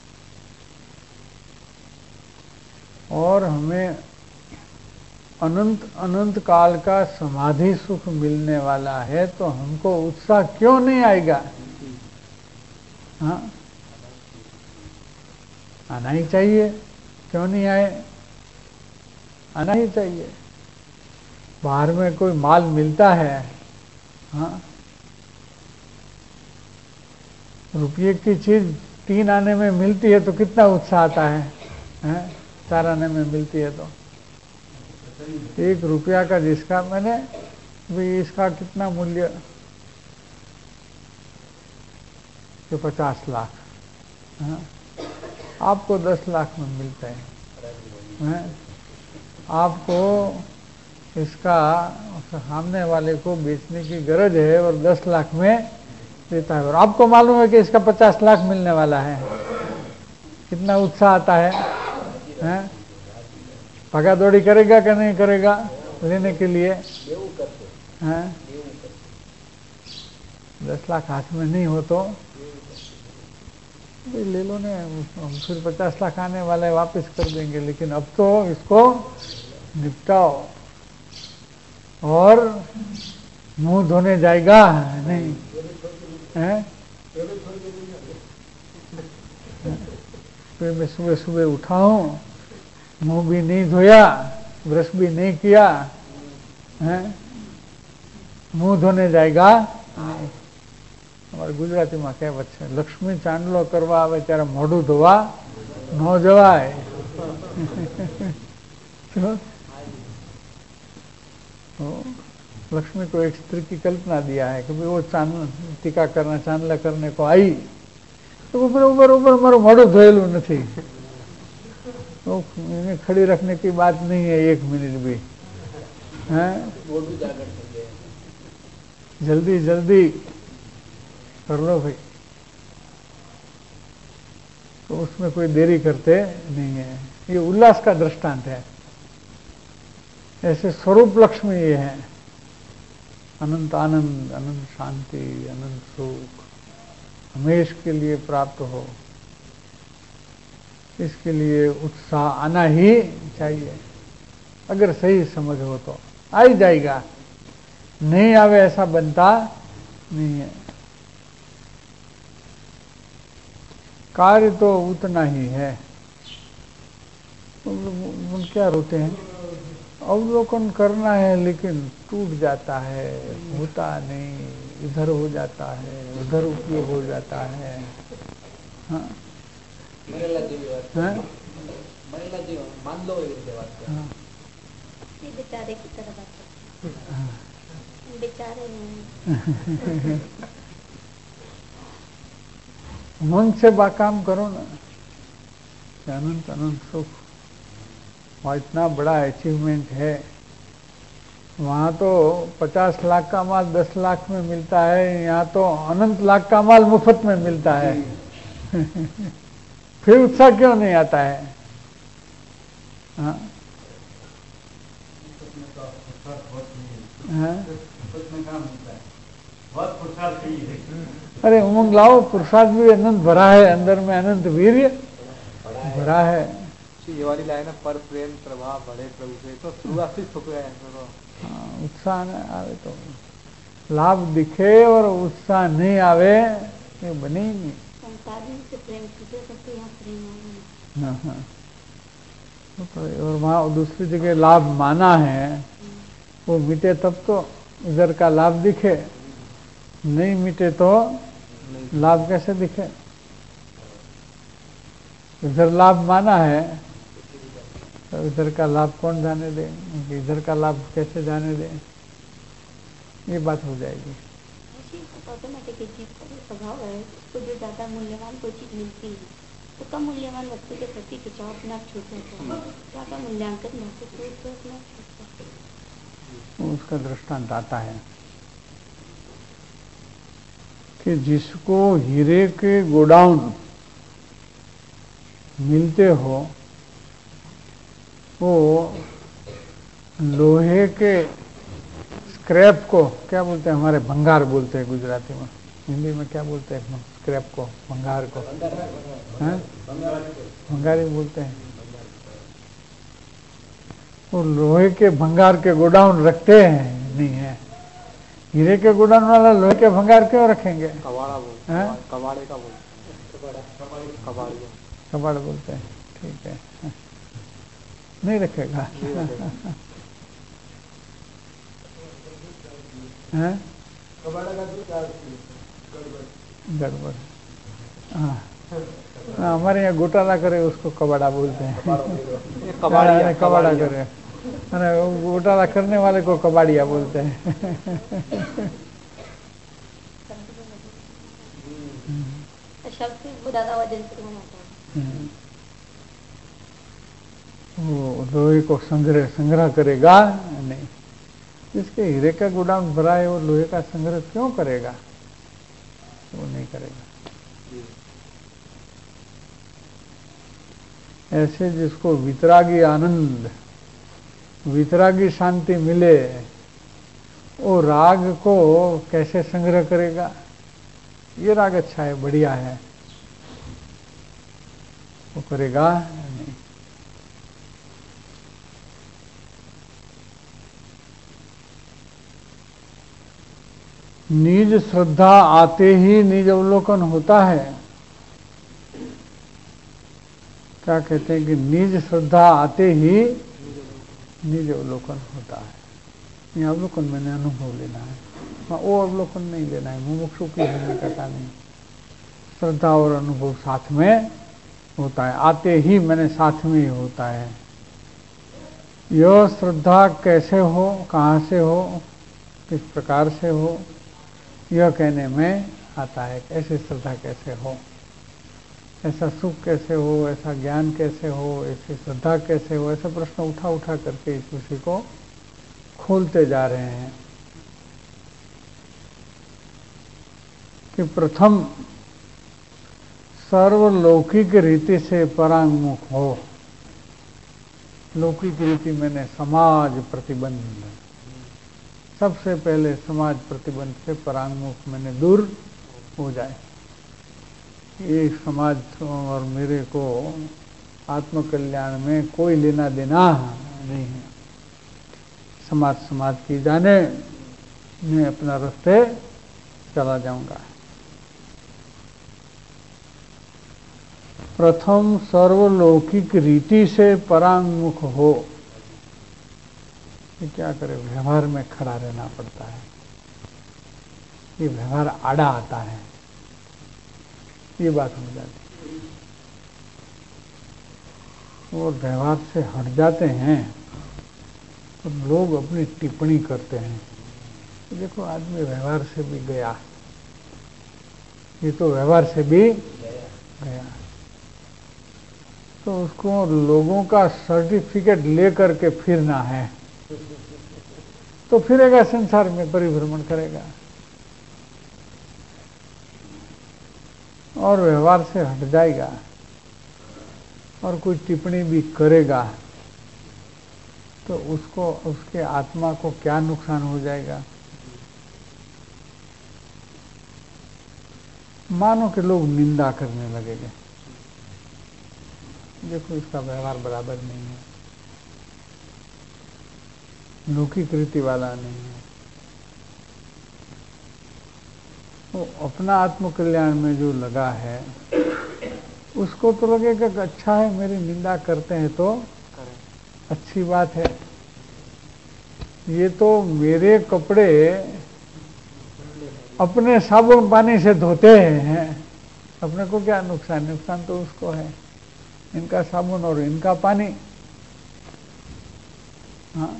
और हमें अनंत अनंत काल का समाधि सुख मिलने वाला है, तो हमको उत्साह क्यों नहीं आएगा? हाँ, आना ही चाहिए, क्यों नहीं आए? आना ही चाहिए। बाहर में कोई माल मिलता है, हाँ, रुपये की चीज तीन आने में मिलती है तो कितना उत्साह आता है, हैं? चार आने में मिलती है तो एक रुपया का, जिसका मैंने भी इसका कितना मूल्य, कि पचास लाख, हाँ, आपको दस लाख में मिलता है, है? आपको इसका सामने वाले को बेचने की गरज है और दस लाख में देता है और आपको मालूम है कि इसका पचास लाख मिलने वाला है, कितना उत्साह आता है, है? भागा दौड़ी करेगा कि नहीं करेगा लेने के लिए, हैं? दस लाख हाथ में नहीं हो तो ले लो ने, फिर पचास लाख आने वाले वापस कर देंगे, लेकिन अब तो इसको निपटाओ और मुंह धोने जाएगा नहीं, हैं? फिर मैं सुबह सुबह उठा हूँ, मुंह भी नहीं धोया, ब्रश भी नहीं किया, हैं? मुंह धोने जाएगा नहीं। हमारे गुजराती में कहेवत है, लक्ष्मी चांदलो करवा आवे त्यारे मोढुं धोवा न जवाय। तो लक्ष्मी को एक स्त्री की कल्पना दिया है कि भाई वो चांद टीका करना चांदला करने को आई तो ऊपर ऊपर ऊपर मारो मोढुं धोयेलू नहीं, तो इन्हें खड़ी रखने की बात नहीं है एक मिनट भी, हैं? जल्दी जल्दी कर लो भाई, तो उसमें कोई देरी करते नहीं है। ये उल्लास का दृष्टांत है। ऐसे स्वरूप लक्ष्मी ये है, अनंत आनंद, अनंत शांति, अनंत सुख हमेश के लिए प्राप्त हो, इसके लिए उत्साह आना ही चाहिए। अगर सही समझ हो तो आ ही जाएगा, नहीं आवे ऐसा बनता नहीं है। कार्य तो उतना ही है। उन क्या रोते हैं, अवलोकन करना है लेकिन टूट जाता है, होता नहीं, इधर हो जाता है, उधर उपयोग हो जाता है। हाँ हाँ मान लो बेचारे की तरह बात, बेचारे नहीं मन से बाकाम करो ना, अनंत अनंत सुख, वहाँ इतना बड़ा अचीवमेंट है। वहाँ तो पचास लाख का माल दस लाख में मिलता है, यहाँ तो अनंत लाख का माल मुफ्त में मिलता है। फिर उत्साह क्यों नहीं आता है? हाँ हाँ? अरे उमंग लाओ, प्रसाद भी अनंत भरा है, अंदर में अनंत वीर्य भरा है। ये वाली लाइन है, पर प्रेम प्रभाव बढ़े प्रभु से, तो शुरुआत से थक गए हैं। हाँ, उत्साह न आवे तो लाभ दिखे और उत्साह नहीं आवे ये बने ही नहीं। से प्रेम तो यहाँ प्रेम हाँ हाँ, तो और वहाँ दूसरी जगह लाभ माना है, वो मिटे तब तो इधर का लाभ दिखे, नहीं मिटे तो लाभ कैसे दिखे? इधर लाभ माना है तो इधर का लाभ कौन जाने दे, इधर का लाभ कैसे जाने दे, ये बात हो जाएगी। ऑटोमेटिक चीज का स्वभाव है, उसको जो ज्यादा मूल्यवान कोई चीज मिलती है तो कम मूल्यवान वस्तु के प्रति खिंचाव अपना छूट जाता है, ज्यादा मूल्यांकन महसूस तो अपना छूटता है। उसका दृष्टांत आता है कि जिसको हीरे के गोडाउन मिलते हो वो लोहे के स्क्रैप को क्या बोलते हैं, हमारे भंगार बोलते हैं गुजराती में, हिंदी में क्या बोलते हैं स्क्रैप को, भंगार को, हैं? भंगारी बोलते हैं। वो लोहे के भंगार के गोडाउन रखते हैं नहीं है, हीरे के गोडाउन वाला लोहे के भंगार क्यों रखेंगे? कबाड़ा बोलते हैं, कबाड़े का बोलते कबाड़ी कबाड़ बोलते हैं, ठीक है, नहीं रखेगा। हैं? गड़बड़, हाँ हमारे यहाँ घोटाला करे उसको कबाड़ा बोलते हैं। कबाड़ा कबाड़ा करे, अरे घोटाला करने वाले को कबाड़िया बोलते हैं। वो लोहे को संग्रह संग्रह करेगा नहीं। जिसके हीरे का गोदाम भरा है वो लोहे का संग्रह क्यों करेगा? वो नहीं करेगा। ऐसे जिसको वितरागी आनंद, वितरागी शांति मिले, वो राग को कैसे संग्रह करेगा? ये राग अच्छा है, बढ़िया है, वो करेगा नहीं। निज श्रद्धा आते ही निज अवलोकन होता है। क्या कहते हैं कि निज श्रद्धा आते ही निज अवलोकन होता है। ये अवलोकन मैंने अनुभव लेना है, हाँ, वो अवलोकन नहीं लेना है। मुमुक्षु की होने का काम नहीं। श्रद्धा और अनुभव साथ में होता है, आते ही मैंने साथ में ही होता है। यह श्रद्धा कैसे हो, कहाँ से हो, किस प्रकार से हो, यह कहने में आता है। ऐसी श्रद्धा कैसे हो, ऐसा सुख कैसे हो, ऐसा ज्ञान कैसे हो, ऐसी श्रद्धा कैसे हो, ऐसा प्रश्न उठा उठा करके इस विषय को खोलते जा रहे हैं कि प्रथम सर्वलौकिक रीति से परांगमुख हो। लौकिक रीति मैंने समाज प्रतिबंध, सबसे पहले समाज प्रतिबंध से परांगमुख मैंने दूर हो जाए। ये समाज और मेरे को आत्मकल्याण में कोई लेना देना नहीं है। समाज समाज की जाने, मैं अपना रास्ते चला जाऊंगा। प्रथम सर्वलौकिक रीति से परांगमुख हो। ये क्या करे, व्यवहार में खड़ा रहना पड़ता है। ये व्यवहार आड़ा आता है, ये बात हो जाती है। और व्यवहार से हट जाते हैं तो लोग अपनी टिप्पणी करते हैं। तो देखो आदमी व्यवहार से भी गया, ये तो व्यवहार से भी गया। तो उसको लोगों का सर्टिफिकेट लेकर के फिरना है, तो फिरेगा संसार में, परिभ्रमण करेगा और व्यवहार से हट जाएगा और कोई टिप्पणी भी करेगा तो उसको, उसके आत्मा को क्या नुकसान हो जाएगा? मानो कि लोग निंदा करने लगेंगे, देखो इसका व्यवहार बराबर नहीं है, लौकिक रीति वाला नहीं है। वो अपना आत्मकल्याण में जो लगा है उसको तो लगेगा कि अच्छा है, मेरी निंदा करते हैं तो अच्छी बात है। ये तो मेरे कपड़े अपने साबुन पानी से धोते हैं, अपने को क्या नुकसान? नुकसान तो उसको है, इनका साबुन और इनका पानी। हाँ,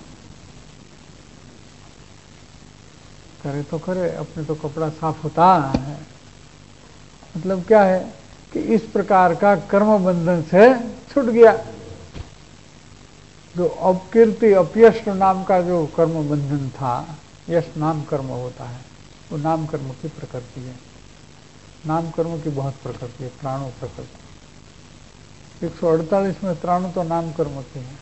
करे तो करे, अपने तो कपड़ा साफ होता है। मतलब क्या है कि इस प्रकार का कर्म बंधन से छूट गया। जो अपकीर्ति अपयश नाम का जो कर्म बंधन था, यश नाम कर्म होता है, वो नाम कर्म की प्रकृति है। नाम कर्म की बहुत प्रकृति है, प्राणो प्रकृति। एक सौ अड़तालीस में प्राणो तो नाम कर्म की है।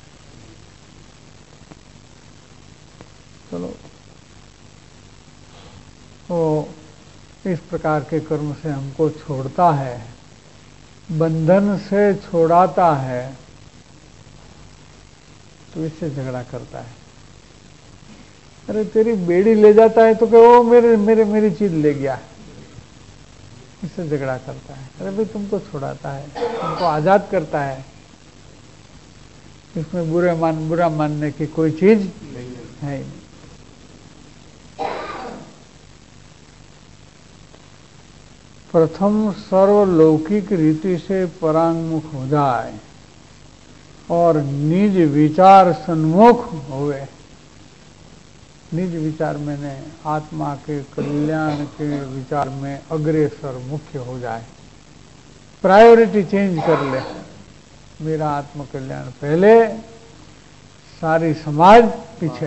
चलो, वो इस प्रकार के कर्म से हमको छोड़ता है, बंधन से छोड़ाता है, तो इससे झगड़ा करता है। अरे तेरी बेड़ी ले जाता है तो क्या वो मेरे मेरे मेरी चीज ले गया, इससे झगड़ा करता है। अरे भाई तुमको छुड़ाता है, तुमको आजाद करता है, इसमें बुरे मान बुरा मानने की कोई चीज है ही नहीं। प्रथम सर्वलौकिक रीति से परांगमुख हो जाए और निज विचार सन्मुख होवे। निज विचार मैंने आत्मा के कल्याण के विचार में अग्रेसर मुख्य हो जाए, प्रायोरिटी चेंज कर ले। मेरा आत्मकल्याण पहले, सारी समाज पीछे।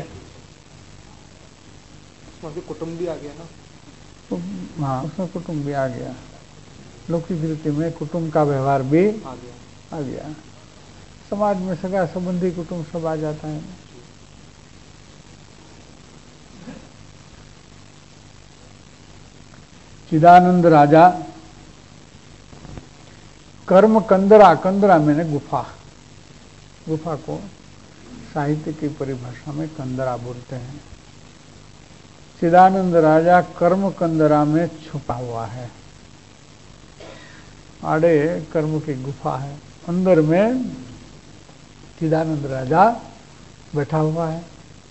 उसमें कुटुंब भी आ गया ना। तो हाँ, उसमें कुटुंब भी आ गया। लौकिक रीति में कुटुंब का व्यवहार भी आ गया, आ गया। समाज में सगा संबंधी कुटुंब सब आ जाता है। चिदानंद राजा कर्म कंदरा, कंदरा मैंने गुफा, गुफा को साहित्य की परिभाषा में कंदरा बोलते हैं। चिदानंद राजा कर्म कंदरा में छुपा हुआ है। आड़े कर्म की गुफा है, अंदर में चिदानंद राजा बैठा हुआ है।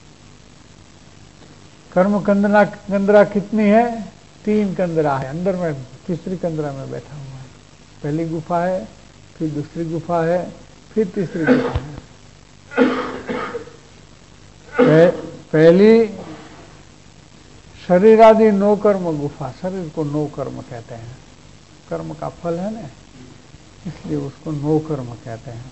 कर्म कंदरा कंदरा कितनी है? तीन कंदरा है, अंदर में तीसरी कंदरा में बैठा हुआ है। पहली गुफा है, फिर दूसरी गुफा है, फिर तीसरी गुफा है। पहली शरीर आदि नो कर्म गुफा, शरीर को नो कर्म कहते हैं, कर्म का फल है ना, इसलिए उसको नो कर्म कहते हैं।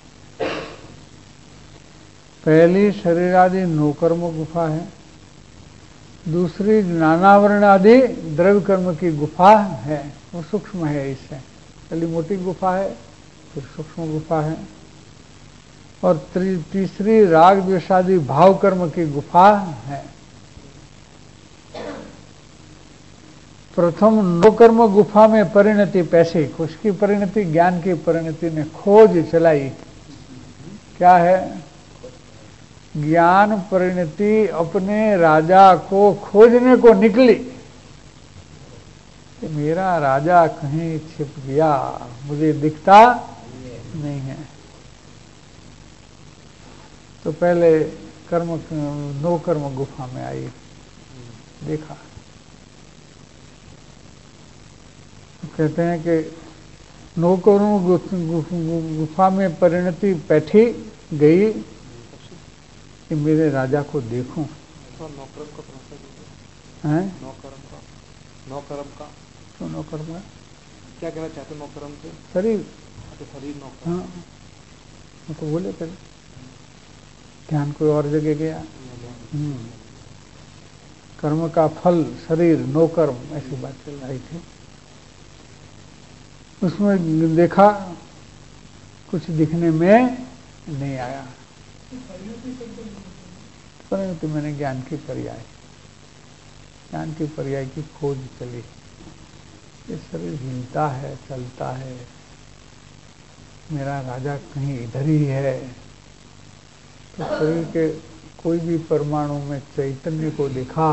पहली शरीर आदि नो कर्म गुफा है, दूसरी ज्ञानावरण आदि द्रव्य कर्म की गुफा है, वो सूक्ष्म है। इससे पहली मोटी गुफा है, फिर सूक्ष्म गुफा है, और तीसरी राग द्वेषादि भाव कर्म की गुफा है। प्रथम नो कर्म गुफा में परिणति पैसे, उसकी परिणति ज्ञान की परिणति ने खोज चलाई। क्या है? ज्ञान परिणति अपने राजा को खोजने को निकली कि मेरा राजा कहीं छिप गया, मुझे दिखता नहीं है। तो पहले कर्म नो कर्म गुफा में आई, देखा। कहते हैं कि नो कर्म गुफा में परिणति बैठी गई कि मेरे राजा को देखूं। तो नौकरम का हैं? नौकरम का नौकरम का तो नौकरम का क्या कहना चाहते? नौकरम से शरीर, तो शरीर नौकरम। हाँ, वो तो बोले पहले ध्यान कोई और जगह गया। कर्म का फल शरीर, नो कर्म, ऐसी बात चल रही थी। उसमें देखा कुछ दिखने में नहीं आया। परंतु मैंने ज्ञान की पर्याय, ज्ञान की पर्याय की खोज चली। ये शरीर हिलता है, चलता है, मेरा राजा कहीं इधर ही है। तो शरीर के कोई भी परमाणु में चैतन्य को देखा,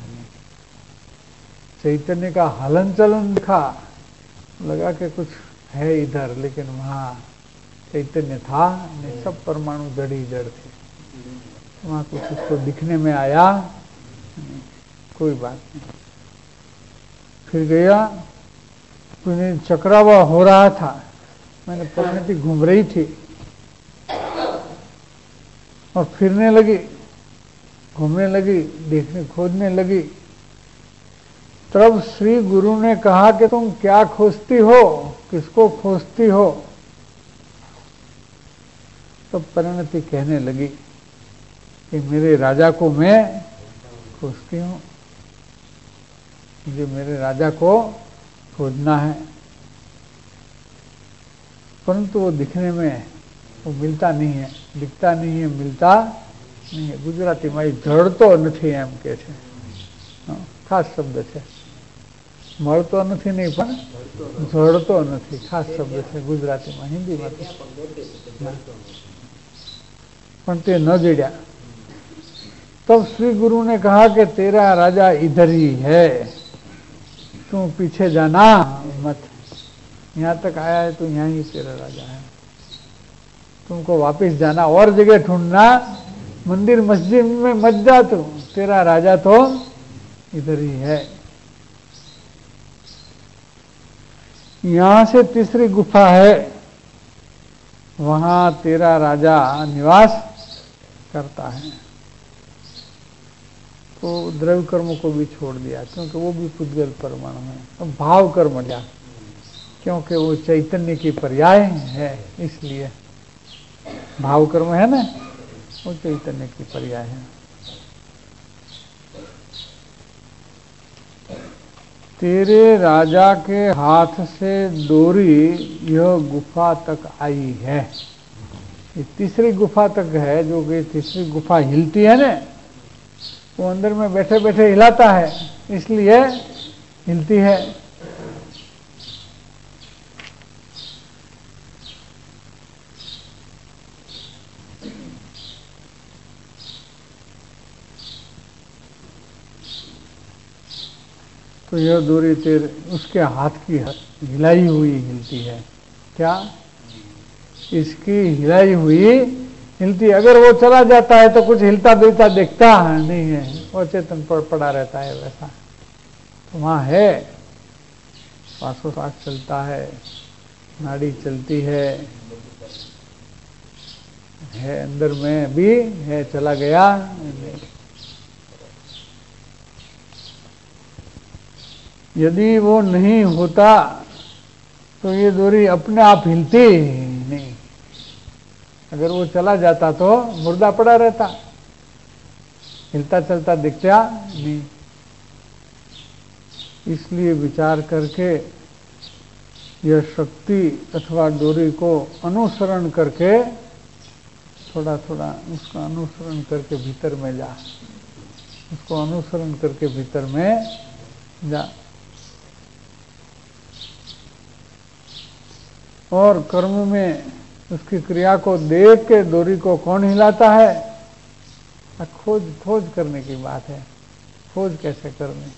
चैतन्य का हलन चलन दिखा, लगा कि कुछ है इधर, लेकिन वहाँ चैतन्य था नहीं, सब परमाणु जड़ ही जड़ थे। वहाँ कुछ उसको दिखने में आया नहीं, कोई बात नहीं। फिर गया, कुछ चक्रावा हो रहा था, मैंने परिणति घूम रही थी और फिरने लगी, घूमने लगी, देखने खोजने लगी। तब श्री गुरु ने कहा कि तुम क्या खोजती हो, किसको खोजती हो? तब परिणति कहने लगी कि मेरे राजा को मैं खोजती हूँ, मुझे मेरे राजा को खोजना है। परंतु वो दिखने में वो मिलता नहीं है, दिखता नहीं है, मिलता नहीं है। गुजराती में जड़तो નથી એમ કે છે, ખાસ શબ્દ છે। મળતો નથી નહીં પણ જડતો નથી, ખાસ શબ્દ છે ગુજરાતીમાં, હિન્દીમાં પણ તે ન જડ્યા। तब श्री गुरु ने कहा कि तेरा राजा इधर ही है, तू पीछे जाना मत, यहाँ तक आया है तो यहाँ ही तेरा राजा है, तुमको वापस जाना, और जगह ढूंढना, मंदिर मस्जिद में मत जा, तू तेरा राजा तो इधर ही है। यहाँ से तीसरी गुफा है, वहां तेरा राजा निवास करता है। तो द्रव्य कर्म को भी छोड़ दिया, क्योंकि वो भी पुद्गल परमाणु है। तो भाव कर्म जा, क्योंकि वो चैतन्य की पर्याय है, इसलिए भाव कर्म है ना, वो चैतन्य की पर्याय है। तेरे राजा के हाथ से डोरी यह गुफा तक आई है। ये तीसरी गुफा तक है, जो कि तीसरी गुफा हिलती है ना, वो अंदर में बैठे बैठे हिलाता है, इसलिए हिलती है। तो यह डोरी तेरे उसके हाथ की हिलाई हुई हिलती है। क्या? इसकी हिलाई हुई हिलती। अगर वो चला जाता है तो कुछ हिलता डुलता दिखता नहीं है, वो चेतन पर पड़ा रहता है वैसा। तो वहाँ है, श्वासोश्वास चलता है, नाड़ी चलती है, है अंदर में भी है, चला गया नहीं। यदि वो नहीं होता तो ये डोरी अपने आप हिलती नहीं। अगर वो चला जाता तो मुर्दा पड़ा रहता, हिलता चलता दिखता नहीं। इसलिए विचार करके यह शक्ति अथवा डोरी को अनुसरण करके, थोड़ा थोड़ा उसका अनुसरण करके भीतर में जा, उसको अनुसरण करके भीतर में जा। और कर्म में उसकी क्रिया को देख के डोरी को कौन हिलाता है? खोज खोज करने की बात है। खोज कैसे करनी?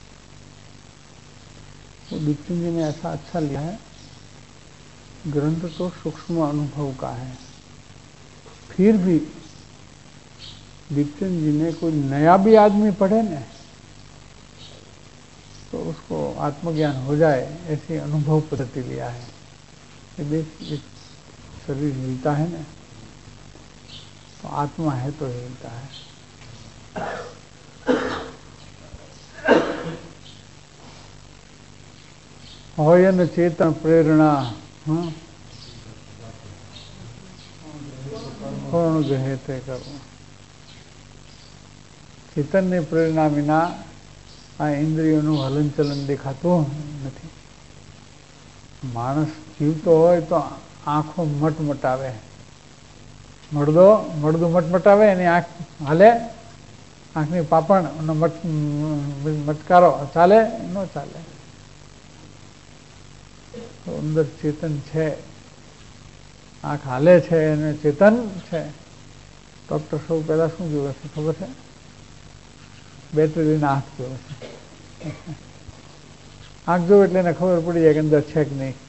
तो दीक्षित जी ने ऐसा अच्छा लिया है, ग्रंथ तो सूक्ष्म अनुभव का है, फिर भी दीक्षित जी ने कोई नया भी आदमी पढ़े ना तो उसको आत्मज्ञान हो जाए, ऐसी अनुभव पद्धति लिया है। देख, शरीर हिलता है ना, तो आत्मा है तो हिलता है। होयन चेतन प्रेरणा पूर्ण गहे ते करो। ચેતનની પ્રેરણા વિના આ ઇન્દ્રિયોનું હલનચલન દેખાતું નથી। માણસ જીવતો હોય તો આંખો મટમટાવે, મળદો મળદું મટમટાવે એની આંખ હાલે, આંખની પાપણ મટ મટકારો ચાલે ન ચાલે। તો અંદર ચેતન છે, આંખ હાલે છે અને ચેતન છે। ડૉક્ટર સૌ પહેલાં શું જોવે છે ખબર છે? બેટરી લઈને આંખ જોવે છે। આંખ જોવે એટલે એને ખબર પડી જાય કે અંદર છે કે નહીં।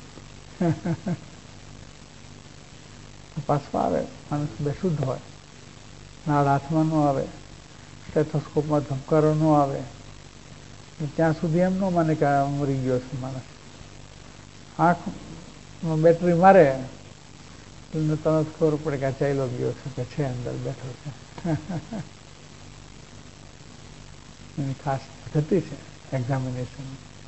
તપાસમાં આવે, માણસ બેશુદ્ધ હોય, નાળ હાથમાં ન આવે, સ્ટેથોસ્કોપમાં ધબકારો ન આવે, ત્યાં સુધી એમ ન માને કે આ મરી ગયો છે માણસ। આંખમાં બેટરી મારે એટલે તરત ખબર પડે કે આ ચાલ્યો ગયો છે, કે છે અંદર બેઠો છે। એની ખાસ પદ્ધતિ છે એક્ઝામિનેશન।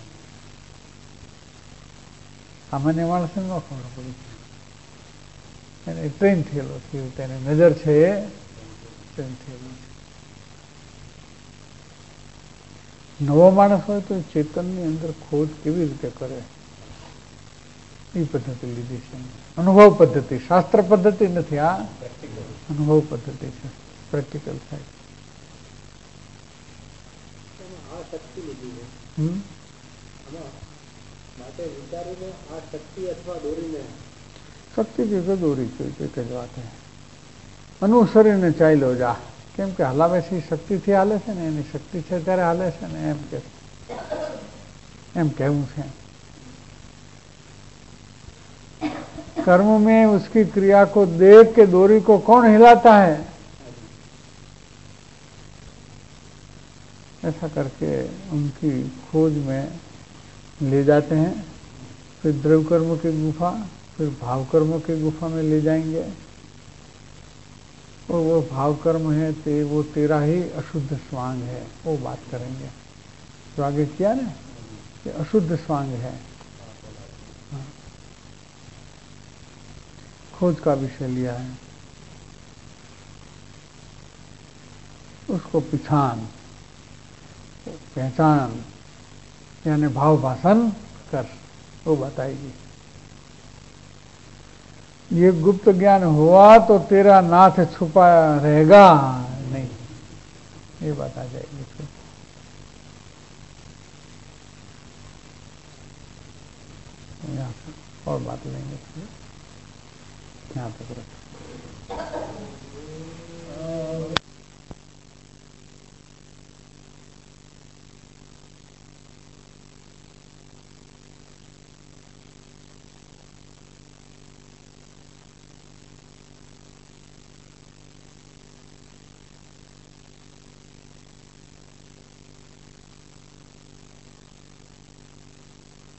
સામાન્ય માણસને ન ખબર પડી, એને ટ્રેન થયેલો છે, તેને નજર છે એ ટ્રેન થયેલો છે। નવો માણસ હોય તો ચેતનની અંદર ખોજ કેવી રીતે કરે એ પદ્ધતિ લીધી છે। અનુભવ પદ્ધતિ, શાસ્ત્ર પદ્ધતિ નથી, આ અનુભવ પદ્ધતિ છે, પ્રેક્ટિકલ થાય। શક્તિ લીધી છે માટે વિચારીને આ શક્તિ અથવા દોરીને શક્તિ કે દોરી છે એક જ વાત છે। અનુસરીને ચાલ્યો જા, કેમ કે હલાવે છે શક્તિથી હાલે છે ને, એની શક્તિ છે ત્યારે હાલે છે ને, એમ કે એમ કહેવું છે। कर्म में उसकी क्रिया को देख के डोरी को कौन हिलाता है? ऐसा करके उनकी खोज में ले जाते हैं। फिर द्रव्य कर्म की गुफा, फिर भाव कर्म की गुफा में ले जाएंगे, और वो भाव कर्म है ते वो तेरा ही अशुद्ध स्वांग है, वो बात करेंगे। तो आगे किया ना कि अशुद्ध स्वांग है, खोज का विषय लिया है। उसको पिछान, पहचान, यानी भाव भाषण कर, वो बताएगी। ये गुप्त ज्ञान हुआ तो तेरा नाथ छुपा रहेगा नहीं, ये बता जाएगी फिर। यहाँ और बात लेंगे, यहाँ तक रखें।